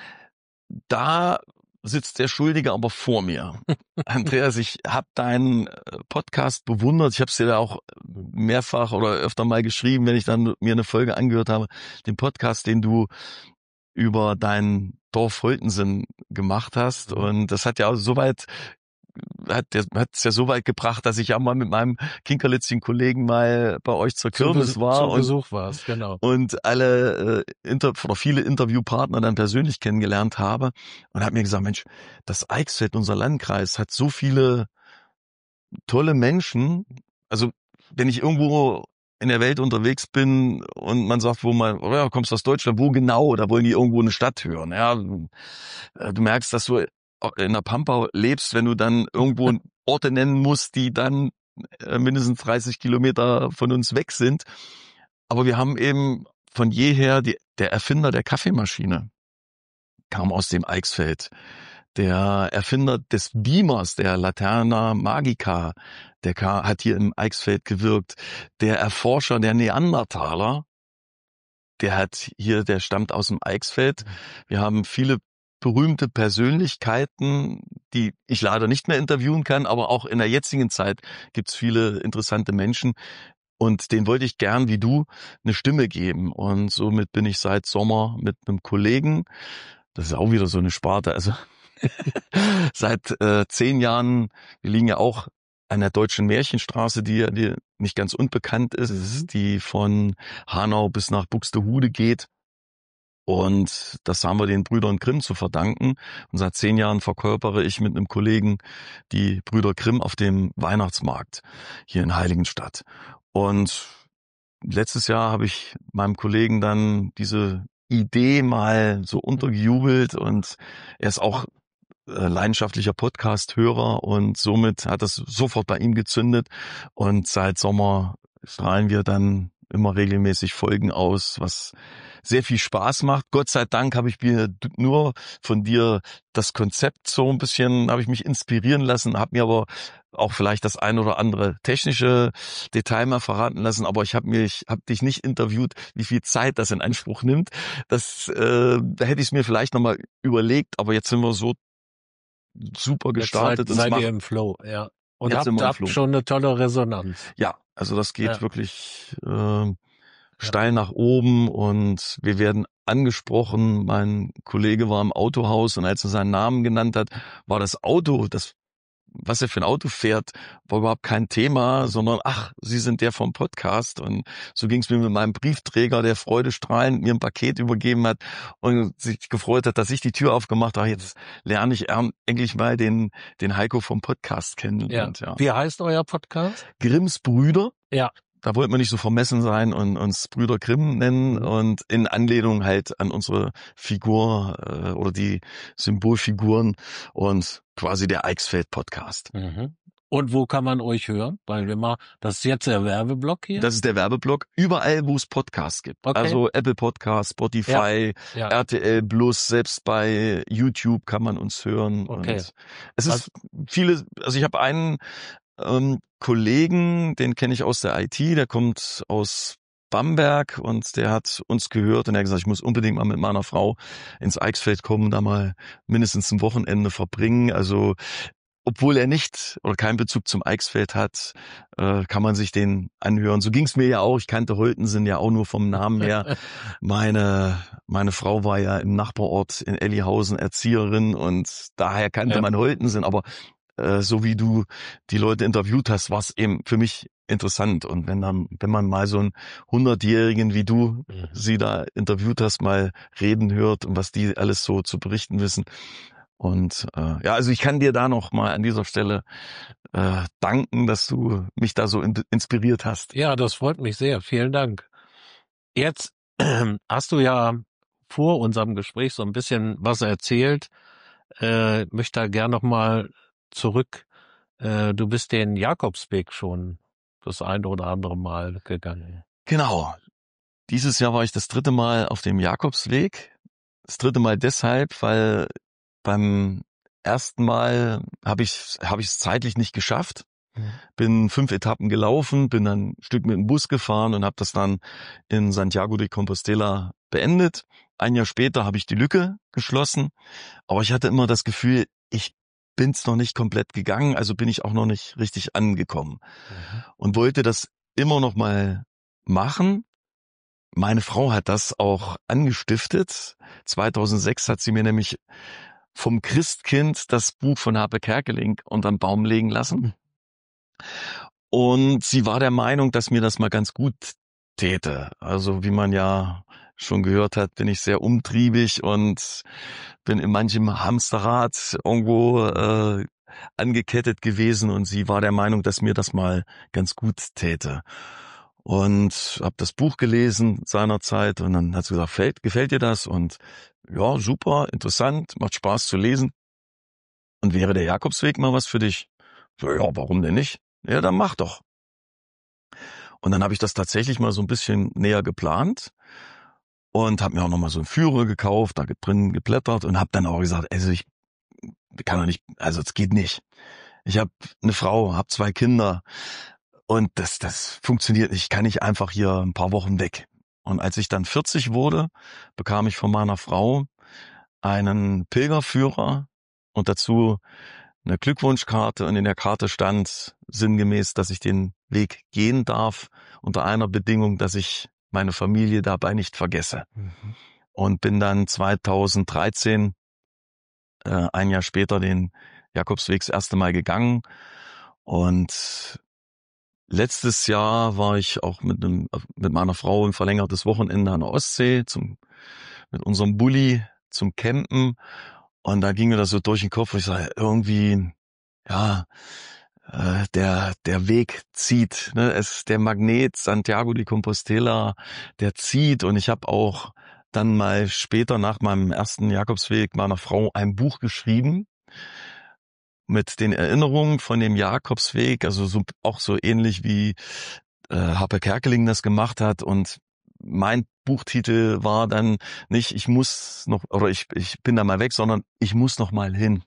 S3: Da sitzt der Schuldige aber vor mir. Andreas, ich habe deinen Podcast bewundert. Ich habe es dir auch mehrfach oder öfter mal geschrieben, wenn ich dann mir eine Folge angehört habe. Den Podcast, den du über dein Dorf Holtensen gemacht hast.
S2: Mhm.
S3: Und das hat ja auch soweit hat es ja so weit gebracht, dass ich ja mal mit meinem kinkerlitzchen Kollegen mal bei euch zur Kirmes
S2: zu
S3: war
S2: zu
S3: und
S2: Besuch warst, genau.
S3: und alle äh, Inter oder viele Interviewpartner dann persönlich kennengelernt habe und habe mir gesagt, Mensch, das Eichsfeld, unser Landkreis, hat so viele tolle Menschen. Also wenn ich irgendwo in der Welt unterwegs bin und man sagt, wo man, oh ja, kommst du aus Deutschland, wo genau? Da wollen die irgendwo eine Stadt hören. Ja, du merkst, dass du in der Pampa lebst, wenn du dann irgendwo Orte nennen musst, die dann mindestens dreißig Kilometer von uns weg sind. Aber wir haben eben von jeher, die, der Erfinder der Kaffeemaschine kam aus dem Eichsfeld. Der Erfinder des Beamers, der Laterna Magica, der hat hier im Eichsfeld gewirkt. Der Erforscher der Neandertaler, der hat hier, der stammt aus dem Eichsfeld. Wir haben viele berühmte Persönlichkeiten, die ich leider nicht mehr interviewen kann, aber auch in der jetzigen Zeit gibt's viele interessante Menschen. Und denen wollte ich gern, wie du, eine Stimme geben. Und somit bin ich seit Sommer mit einem Kollegen, das ist auch wieder so eine Sparte, also seit äh, zehn Jahren, wir liegen ja auch an der Deutschen Märchenstraße, die ja die nicht ganz unbekannt ist, mhm. die von Hanau bis nach Buxtehude geht. Und das haben wir den Brüdern Grimm zu verdanken. Und seit zehn Jahren verkörpere ich mit einem Kollegen die Brüder Grimm auf dem Weihnachtsmarkt hier in Heiligenstadt. Und letztes Jahr habe ich meinem Kollegen dann diese Idee mal so untergejubelt und er ist auch äh, leidenschaftlicher Podcast-Hörer und somit hat das sofort bei ihm gezündet und seit Sommer strahlen wir dann immer regelmäßig Folgen aus, was sehr viel Spaß macht. Gott sei Dank habe ich mir nur von dir das Konzept so ein bisschen, habe ich mich inspirieren lassen, habe mir aber auch vielleicht das ein oder andere technische Detail mal verraten lassen, aber ich habe mich, habe dich nicht interviewt, wie viel Zeit das in Anspruch nimmt. Das, äh, da hätte ich es mir vielleicht nochmal überlegt, aber jetzt sind wir so super gestartet.
S2: Jetzt seid, seid ihr im Flow, ja. Und habt, habt schon eine tolle Resonanz.
S3: Ja, also das geht
S2: ja. wirklich
S3: äh, steil ja. nach oben und wir werden angesprochen. Mein Kollege war im Autohaus und als er seinen Namen genannt hat, war das Auto, das was er für ein Auto fährt, war überhaupt kein Thema, sondern ach, Sie sind der vom Podcast. Und so ging es mir mit meinem Briefträger, der freudestrahlend mir ein Paket übergeben hat und sich gefreut hat, dass ich die Tür aufgemacht habe. Jetzt lerne ich endlich mal den den Heiko vom Podcast kennen.
S2: Ja.
S3: Und, ja.
S2: Wie heißt euer Podcast?
S3: Grimms Brüder.
S2: Ja.
S3: Da wollten wir nicht so vermessen sein und uns Brüder Grimm nennen mhm. und in Anlehnung halt an unsere Figur äh, oder die Symbolfiguren und quasi der Eichsfeld-Podcast.
S2: Mhm. Und wo kann man euch hören? Weil wir mal, das ist jetzt der Werbeblock hier?
S3: Das ist der Werbeblock. Überall, wo es Podcasts gibt. Okay. Also Apple Podcasts, Spotify, ja. Ja. R T L Plus, selbst bei YouTube kann man uns hören.
S2: Okay.
S3: Und es ist viele, also ich habe einen ähm, Kollegen, den kenne ich aus der I T, der kommt aus Bamberg und der hat uns gehört und er hat gesagt, ich muss unbedingt mal mit meiner Frau ins Eichsfeld kommen, da mal mindestens ein Wochenende verbringen. Also obwohl er nicht oder keinen Bezug zum Eichsfeld hat, äh, kann man sich den anhören. So ging es mir ja auch. Ich kannte Holtensen ja auch nur vom Namen her. Meine meine Frau war ja im Nachbarort in Ellihausen Erzieherin und daher kannte ja. man Holtensen. Aber äh, so wie du die Leute interviewt hast, war es eben für mich interessant. Und wenn dann, wenn man mal so einen hundertjährigen wie du mhm. sie da interviewt hast, mal reden hört und was die alles so zu berichten wissen. Und äh, ja, also ich kann dir da noch mal an dieser Stelle äh, danken, dass du mich da so in, inspiriert hast.
S2: Ja, das freut mich sehr. Vielen Dank. Jetzt äh, hast du ja vor unserem Gespräch so ein bisschen was erzählt, äh, möchte da gern nochmal zurück. Äh, du bist den Jakobsweg schon das eine oder andere Mal gegangen.
S3: Genau. Dieses Jahr war ich das dritte Mal auf dem Jakobsweg. Das dritte Mal deshalb, weil beim ersten Mal habe ich habe ich es zeitlich nicht geschafft. Mhm. Bin fünf Etappen gelaufen, bin dann ein Stück mit dem Bus gefahren und habe das dann in Santiago de Compostela beendet. Ein Jahr später habe ich die Lücke geschlossen, aber ich hatte immer das Gefühl, ich bin's noch nicht komplett gegangen, also bin ich auch noch nicht richtig angekommen. Mhm. Und wollte das immer noch mal machen. Meine Frau hat das auch angestiftet. zweitausendsechs hat sie mir nämlich vom Christkind das Buch von Harpe Kerkeling unterm Baum legen lassen. Und sie war der Meinung, dass mir das mal ganz gut täte. Also wie man ja schon gehört hat, bin ich sehr umtriebig und bin in manchem Hamsterrad irgendwo äh, angekettet gewesen. Und sie war der Meinung, dass mir das mal ganz gut täte. Und habe das Buch gelesen seinerzeit und dann hat sie gesagt, gefällt, gefällt dir das? Und ja, super, interessant, macht Spaß zu lesen. Und wäre der Jakobsweg mal was für dich? So, ja, warum denn nicht? Ja, dann mach doch. Und dann habe ich das tatsächlich mal so ein bisschen näher geplant und habe mir auch nochmal so einen Führer gekauft, da drin geblättert und habe dann auch gesagt, also ich kann doch nicht, also es geht nicht. Ich habe eine Frau, habe zwei Kinder und das das funktioniert nicht. Ich kann nicht einfach hier ein paar Wochen weg. Und als ich dann vierzig wurde, bekam ich von meiner Frau einen Pilgerführer und dazu eine Glückwunschkarte und in der Karte stand sinngemäß, dass ich den Weg gehen darf, unter einer Bedingung, dass ich meine Familie dabei nicht vergesse. Mhm. Und bin dann zweitausenddreizehn, äh, ein Jahr später, den Jakobsweg das erste Mal gegangen. Und letztes Jahr war ich auch mit einem, mit meiner Frau ein verlängertes Wochenende an der Ostsee zum, mit unserem Bulli zum Campen. Und da ging mir das so durch den Kopf, ich sage, irgendwie, ja, äh, der der Weg zieht, ne? Es der Magnet Santiago de Compostela, der zieht. Und ich habe auch dann mal später nach meinem ersten Jakobsweg meiner Frau ein Buch geschrieben mit den Erinnerungen von dem Jakobsweg, also so auch so ähnlich wie äh, Harpe Kerkeling das gemacht hat. Und mein Buchtitel war dann nicht, ich muss noch, oder ich ich bin da mal weg, sondern ich muss noch mal hin.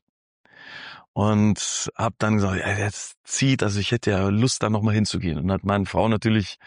S3: Und habe dann gesagt, ja, jetzt zieht, also ich hätte ja Lust, da noch mal hinzugehen. Und hat meine Frau natürlich,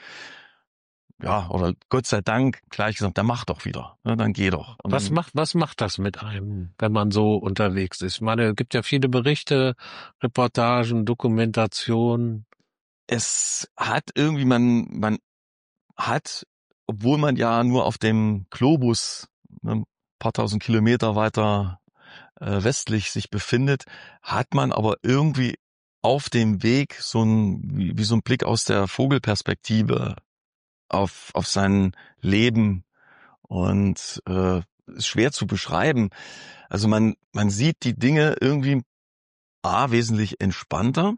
S3: ja, oder Gott sei Dank gleich gesagt, dann mach doch wieder, ja, dann geh doch. Und
S2: was
S3: dann,
S2: macht was macht das mit einem, wenn man so unterwegs ist? Ich meine, es gibt ja viele Berichte, Reportagen, Dokumentationen.
S3: Es hat irgendwie, man man hat, obwohl man ja nur auf dem Globus ein paar tausend Kilometer weiter äh, westlich sich befindet, hat man aber irgendwie auf dem Weg so ein, wie, wie so ein Blick aus der Vogelperspektive auf auf sein Leben und äh, ist schwer zu beschreiben. Also man man sieht die Dinge irgendwie a wesentlich entspannter,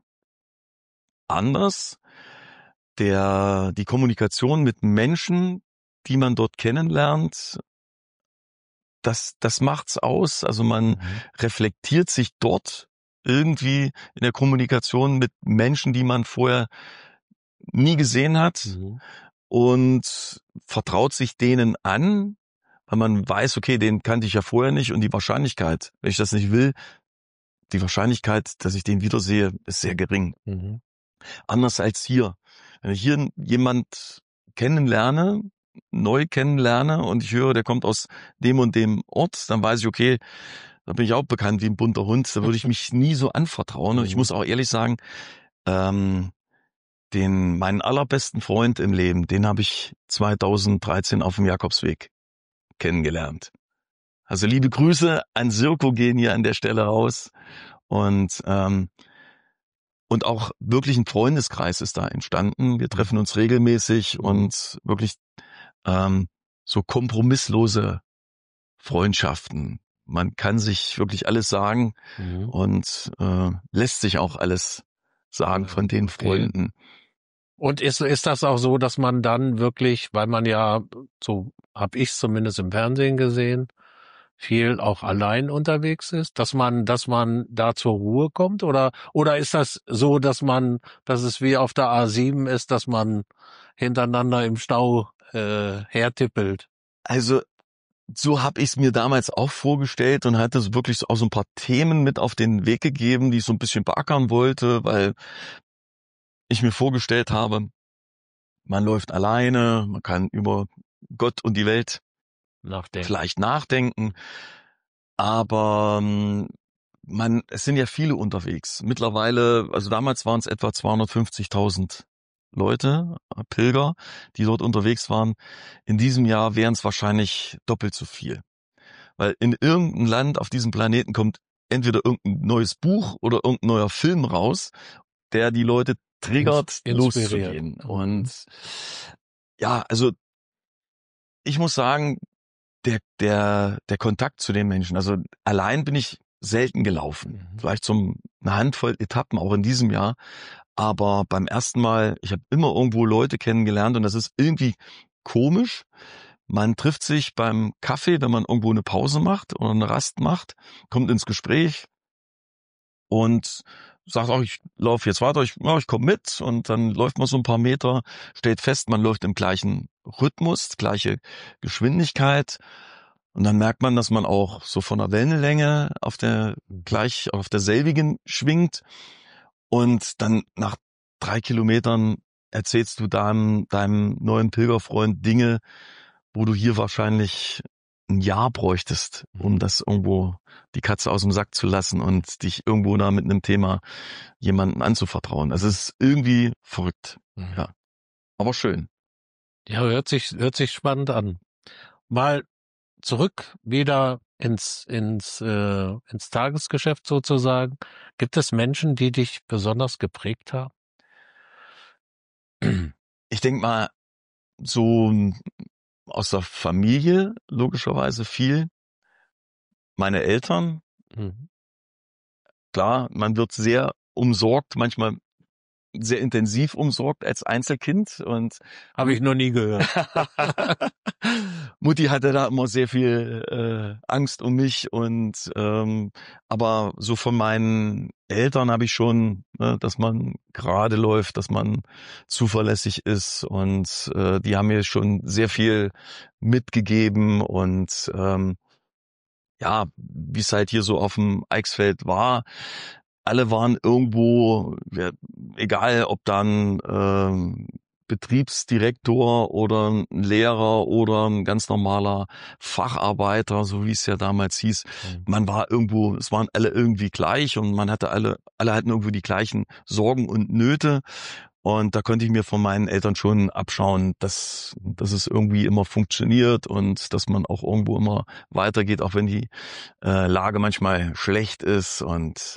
S3: anders. Der die Kommunikation mit Menschen, die man dort kennenlernt, das das macht's aus. Also man mhm. reflektiert sich dort irgendwie in der Kommunikation mit Menschen, die man vorher nie gesehen hat, mhm. und vertraut sich denen an, weil man weiß, okay, den kannte ich ja vorher nicht, und die Wahrscheinlichkeit, wenn ich das nicht will, die Wahrscheinlichkeit, dass ich den wiedersehe, ist sehr gering. Mhm. Anders als hier. Wenn ich hier jemand kennenlerne, neu kennenlerne und ich höre, der kommt aus dem und dem Ort, dann weiß ich, okay, da bin ich auch bekannt wie ein bunter Hund, da würde ich mich nie so anvertrauen. Und ich muss auch ehrlich sagen, ähm, den meinen allerbesten Freund im Leben, den habe ich zweitausenddreizehn auf dem Jakobsweg kennengelernt. Also liebe Grüße an Sirko gehen hier an der Stelle raus. Und ähm, und auch wirklich ein Freundeskreis ist da entstanden. Wir treffen uns regelmäßig und wirklich ähm, so kompromisslose Freundschaften. Man kann sich wirklich alles sagen mhm. und äh, lässt sich auch alles sagen von den Freunden.
S2: Und ist ist das auch so, dass man dann wirklich, weil man ja, so habe ich es zumindest im Fernsehen gesehen, viel auch allein unterwegs ist, dass man, dass man da zur Ruhe kommt, oder, oder ist das so, dass man, dass es wie auf der A sieben ist, dass man hintereinander im Stau äh, hertippelt?
S3: Also so habe ich es mir damals auch vorgestellt und hatte so wirklich auch so ein paar Themen mit auf den Weg gegeben, die ich so ein bisschen beackern wollte, weil ich mir vorgestellt habe, man läuft alleine, man kann über Gott und die Welt
S2: Nachdenken.
S3: vielleicht nachdenken, aber ähm, man, es sind ja viele unterwegs. Mittlerweile, also damals waren es etwa zweihundertfünfzigtausend Leute, Pilger, die dort unterwegs waren. In diesem Jahr wären es wahrscheinlich doppelt so viel. Weil in irgendeinem Land auf diesem Planeten kommt entweder irgendein neues Buch oder irgendein neuer Film raus, der die Leute triggert,
S2: Inspiriert.
S3: loszugehen.
S2: Mhm.
S3: Und ja, also ich muss sagen, der, der, der Kontakt zu den Menschen, also allein bin ich selten gelaufen.
S2: Mhm.
S3: Vielleicht so eine Handvoll Etappen auch in diesem Jahr. Aber beim ersten Mal, ich habe immer irgendwo Leute kennengelernt und das ist irgendwie komisch. Man trifft sich beim Kaffee, wenn man irgendwo eine Pause macht oder eine Rast macht, kommt ins Gespräch und sagt auch, ich laufe jetzt weiter, ich, ja, ich komme mit, und dann läuft man so ein paar Meter, stellt fest, man läuft im gleichen Rhythmus, gleiche Geschwindigkeit, und dann merkt man, dass man auch so von der Wellenlänge auf der gleich auf derselbigen schwingt, und dann nach drei Kilometern erzählst du deinem deinem neuen Pilgerfreund Dinge, wo du hier wahrscheinlich ein Jahr bräuchtest, um das irgendwo die Katze aus dem Sack zu lassen und dich irgendwo da mit einem Thema jemanden anzuvertrauen. Also es ist irgendwie verrückt,
S2: Mhm.
S3: ja, aber schön.
S2: Ja, hört sich, hört sich spannend an. Mal zurück wieder ins, ins, äh, ins Tagesgeschäft sozusagen. Gibt es Menschen, die dich besonders geprägt haben?
S3: Ich denke mal, so aus der Familie logischerweise viel. Meine Eltern,
S2: Mhm.
S3: klar, man wird sehr umsorgt, manchmal sehr intensiv umsorgt als Einzelkind, und
S2: Habe ich noch nie gehört.
S3: Mutti hatte da immer sehr viel äh, Angst um mich, und ähm, aber so von meinen Eltern habe ich schon, ne, dass man gerade läuft, dass man zuverlässig ist, und äh, die haben mir schon sehr viel mitgegeben, und ähm, ja, wie es halt hier so auf dem Eichsfeld war, alle waren irgendwo, ja, egal ob dann ähm, Betriebsdirektor oder ein Lehrer oder ein ganz normaler Facharbeiter, so wie es ja damals hieß.
S2: Mhm.
S3: Man war irgendwo, es waren alle irgendwie gleich, und man hatte alle, alle hatten irgendwo die gleichen Sorgen und Nöte. Und da konnte ich mir von meinen Eltern schon abschauen, dass, dass es irgendwie immer funktioniert und dass man auch irgendwo immer weitergeht, auch wenn die äh, Lage manchmal schlecht ist. Und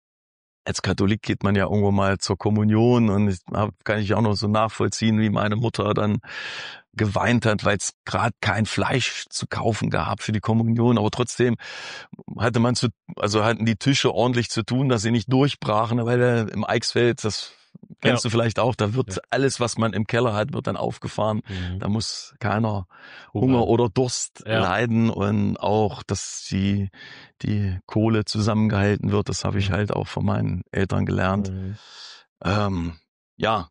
S3: als Katholik geht man ja irgendwo mal zur Kommunion, und das kann ich auch noch so nachvollziehen, wie meine Mutter dann geweint hat, weil es gerade kein Fleisch zu kaufen gab für die Kommunion, aber trotzdem hatte man zu, also hatten die Tische ordentlich zu tun, dass sie nicht durchbrachen, weil äh, im Eichsfeld, das kennst
S2: Ja.
S3: du vielleicht auch, da wird
S2: Ja.
S3: alles, was man im Keller hat, wird dann aufgefahren.
S2: Mhm.
S3: Da muss keiner Hunger oder Durst
S2: Ja.
S3: leiden, und auch, dass die die Kohle zusammengehalten wird, das habe ich
S2: Mhm.
S3: halt auch von meinen Eltern gelernt.
S2: Mhm.
S3: Ähm, ja,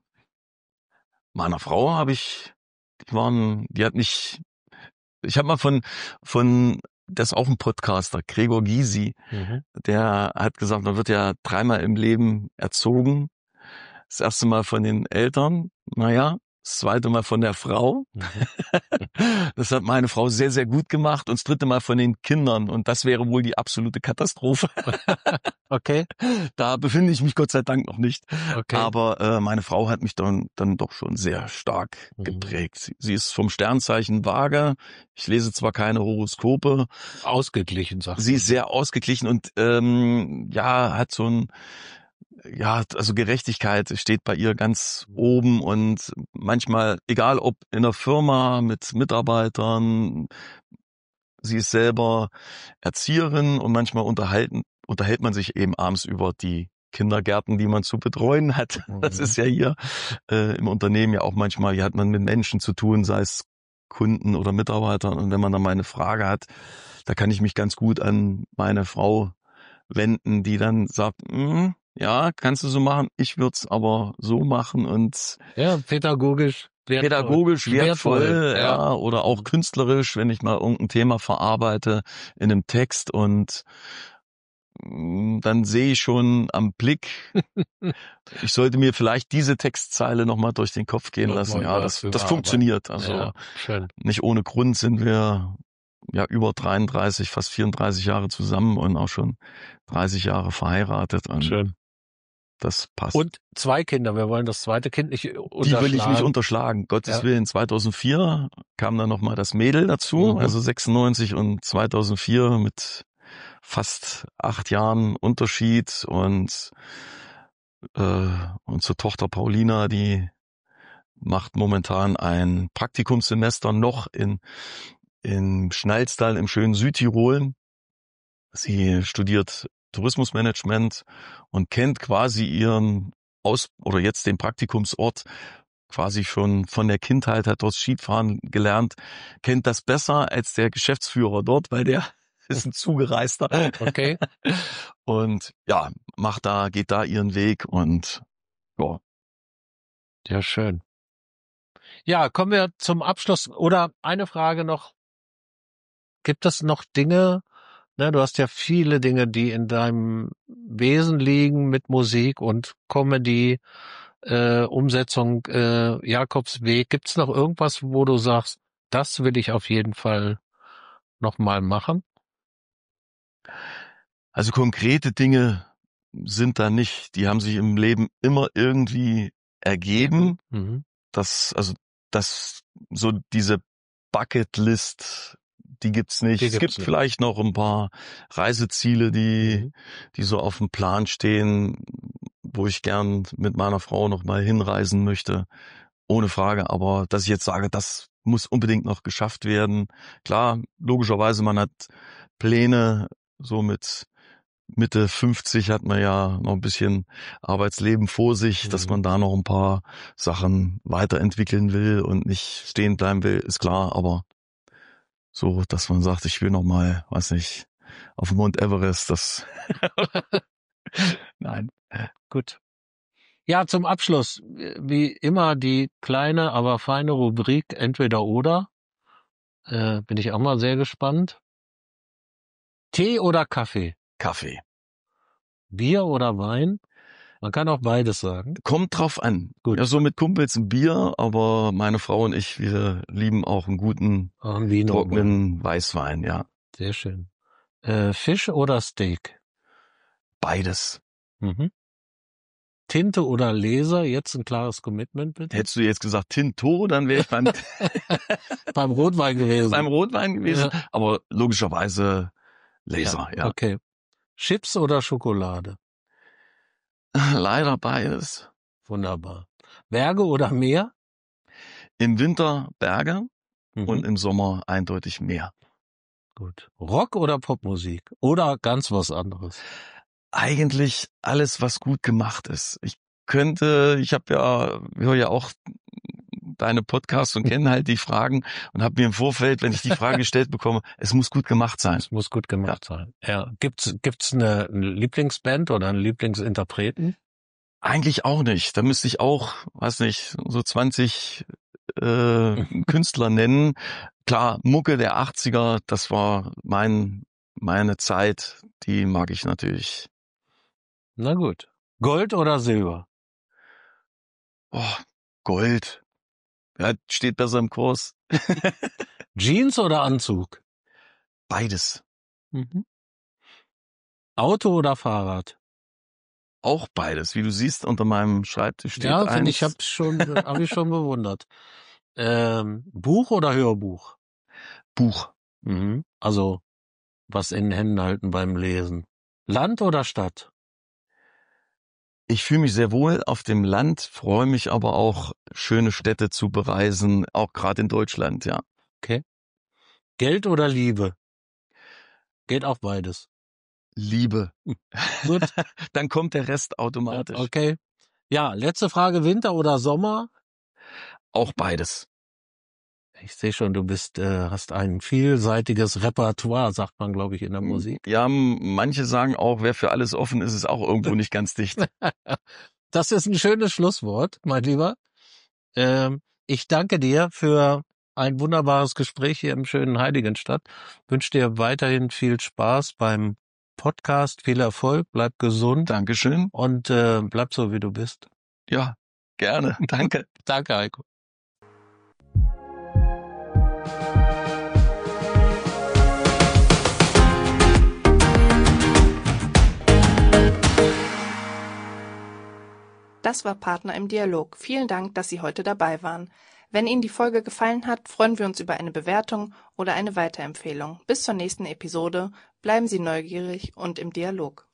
S3: meiner Frau habe ich, die waren, die hat mich, ich habe mal von von das ist auch ein Podcaster, Gregor Gysi,
S2: Mhm.
S3: der hat gesagt, man wird ja dreimal im Leben erzogen. Das erste Mal von den Eltern, naja, das zweite Mal von der Frau.
S2: Mhm.
S3: Das hat meine Frau sehr, sehr gut gemacht. Und das dritte Mal von den Kindern. Und das wäre wohl die absolute Katastrophe.
S2: Okay.
S3: Da befinde ich mich Gott sei Dank noch nicht.
S2: Okay.
S3: Aber äh, meine Frau hat mich dann, dann doch schon sehr stark
S2: Mhm.
S3: geprägt. Sie, sie ist vom Sternzeichen Waage. Ich lese zwar keine Horoskope.
S2: Ausgeglichen, sagt
S3: Sie
S2: man.
S3: ist sehr ausgeglichen und ähm, ja, hat so ein, ja, also Gerechtigkeit steht bei ihr ganz oben, und manchmal, egal ob in der Firma mit Mitarbeitern, sie ist selber Erzieherin, und manchmal unterhalten, unterhält man sich eben abends über die Kindergärten, die man zu betreuen hat. Das
S2: Mhm.
S3: ist ja hier äh, im Unternehmen ja auch manchmal, hier hat man mit Menschen zu tun, sei es Kunden oder Mitarbeitern. Und wenn man dann mal eine Frage hat, da kann ich mich ganz gut an meine Frau wenden, die dann sagt, mm, ja, kannst du so machen, ich würde es aber so machen und
S2: Ja, pädagogisch wertvoll.
S3: pädagogisch wertvoll,
S2: Wertvoll,
S3: ja,
S2: ja.
S3: oder auch künstlerisch, wenn ich mal irgendein Thema verarbeite in einem Text und mm, dann sehe ich schon am Blick, ich sollte mir vielleicht diese Textzeile nochmal durch den Kopf gehen
S2: Nochmal
S3: lassen. Ja, das, das
S2: überarbeiten.
S3: funktioniert. Also
S2: Ja, schön.
S3: nicht ohne Grund sind wir ja über dreiunddreißig, fast vierunddreißig Jahre zusammen und auch schon dreißig Jahre verheiratet. Und
S2: Schön.
S3: das passt.
S2: Und zwei Kinder. Wir wollen das zweite Kind nicht unterschlagen.
S3: Die will ich nicht unterschlagen. Gottes
S2: Ja.
S3: Willen. zweitausendvier kam dann nochmal das Mädel dazu.
S2: Mhm.
S3: Also sechsundneunzig und zweitausendvier mit fast acht Jahren Unterschied. Und äh, unsere Tochter Paulina, die macht momentan ein Praktikumssemester noch in in Schnalzdal im schönen Südtirol. Sie studiert Tourismusmanagement und kennt quasi ihren Aus- oder jetzt den Praktikumsort quasi schon von der Kindheit, hat dort Skifahren gelernt, kennt das besser als der Geschäftsführer dort, weil der ist ein Zugereister.
S2: Okay.
S3: Und ja, macht da, geht da ihren Weg und ja.
S2: Ja, schön. Ja, kommen wir zum Abschluss. Oder eine Frage noch. Gibt es noch Dinge, ne, du hast ja viele Dinge, die in deinem Wesen liegen mit Musik und Comedy, äh, Umsetzung, äh, Jakobsweg. Gibt es noch irgendwas, wo du sagst, das will ich auf jeden Fall noch mal machen?
S3: Also konkrete Dinge sind da nicht. Die haben sich im Leben immer irgendwie ergeben.
S2: Mhm.
S3: Das, also, das, so diese Bucketlist, die gibt's nicht.
S2: Die
S3: es
S2: gibt's
S3: gibt
S2: nicht.
S3: vielleicht noch ein paar Reiseziele, die,
S2: Mhm.
S3: die so auf dem Plan stehen, wo ich gern mit meiner Frau noch mal hinreisen möchte. Ohne Frage. Aber dass ich jetzt sage, das muss unbedingt noch geschafft werden. Klar, logischerweise, man hat Pläne, so mit Mitte fünfzig hat man ja noch ein bisschen Arbeitsleben vor sich,
S2: Mhm.
S3: dass man da noch ein paar Sachen weiterentwickeln will und nicht stehen bleiben will, ist klar, aber so, dass man sagt, ich will noch mal, weiß nicht, auf den Mount Everest, das nein.
S2: Gut. Ja, zum Abschluss, wie immer die kleine, aber feine Rubrik Entweder oder. Äh, bin ich auch mal sehr gespannt. Tee oder Kaffee?
S3: Kaffee.
S2: Bier oder Wein? Man kann auch beides sagen.
S3: Kommt drauf an.
S2: Gut.
S3: Ja, so mit Kumpels ein Bier, aber meine Frau und ich, wir lieben auch einen guten,
S2: Auch ein Vino.
S3: trockenen Weißwein, ja.
S2: Sehr schön. Äh, Fisch oder Steak?
S3: Beides.
S2: Mhm. Tinte oder Laser? Jetzt ein klares Commitment, bitte.
S3: Hättest du jetzt gesagt Tinto, dann wäre ich beim,
S2: Beim Rotwein gewesen.
S3: beim Rotwein gewesen.
S2: Ja.
S3: Aber logischerweise Laser, ja.
S2: Okay. Chips oder Schokolade?
S3: Leider beides.
S2: Wunderbar. Berge oder Meer?
S3: Im Winter Berge
S2: Mhm.
S3: und im Sommer eindeutig Meer.
S2: Gut. Rock oder Popmusik? Oder ganz was anderes?
S3: Eigentlich alles, was gut gemacht ist. Ich könnte, ich habe ja, höre ja auch deine Podcasts und kenne halt die Fragen und habe mir im Vorfeld, wenn ich die Frage gestellt bekomme, es muss gut gemacht sein.
S2: Es muss gut gemacht ja. sein. Ja. Gibt's, gibt's eine, eine Lieblingsband oder einen Lieblingsinterpreten?
S3: Eigentlich auch nicht. Da müsste ich auch, weiß nicht, so zwanzig äh, Künstler nennen. Klar, Mucke der achtziger, das war mein meine Zeit, die mag ich natürlich.
S2: Na gut. Gold oder Silber?
S3: Oh, Gold. Ja, steht besser im Kurs.
S2: Jeans oder Anzug?
S3: Beides.
S2: Mhm. Auto oder Fahrrad?
S3: Auch beides. Wie du siehst, unter meinem Schreibtisch steht
S2: ja,
S3: eins.
S2: finde ich, habe schon, habe ich schon bewundert. Ähm, Buch oder Hörbuch?
S3: Buch.
S2: Mhm. Also was in den Händen halten beim Lesen. Land oder Stadt?
S3: Ich fühle mich sehr wohl auf dem Land, freue mich aber auch, schöne Städte zu bereisen, auch gerade in Deutschland, ja.
S2: Okay. Geld oder Liebe? Geht auch beides.
S3: Liebe.
S2: Gut.
S3: Dann kommt der Rest automatisch.
S2: Okay. Ja, letzte Frage, Winter oder Sommer?
S3: Auch beides.
S2: Ich sehe schon, du bist, äh, hast ein vielseitiges Repertoire, sagt man, glaube ich, in der Musik.
S3: Ja, manche sagen auch, wer für alles offen ist, ist auch irgendwo nicht ganz dicht.
S2: Das ist ein schönes Schlusswort, mein Lieber. Ähm, ich danke dir für ein wunderbares Gespräch hier im schönen Heiligenstadt. Wünsche dir weiterhin viel Spaß beim Podcast, viel Erfolg, bleib gesund.
S3: Dankeschön.
S2: Und äh, bleib so, wie du bist.
S3: Ja, gerne. Danke.
S2: Danke, Heiko.
S1: Das war Partner im Dialog. Vielen Dank, dass Sie heute dabei waren. Wenn Ihnen die Folge gefallen hat, freuen wir uns über eine Bewertung oder eine Weiterempfehlung. Bis zur nächsten Episode. Bleiben Sie neugierig und im Dialog.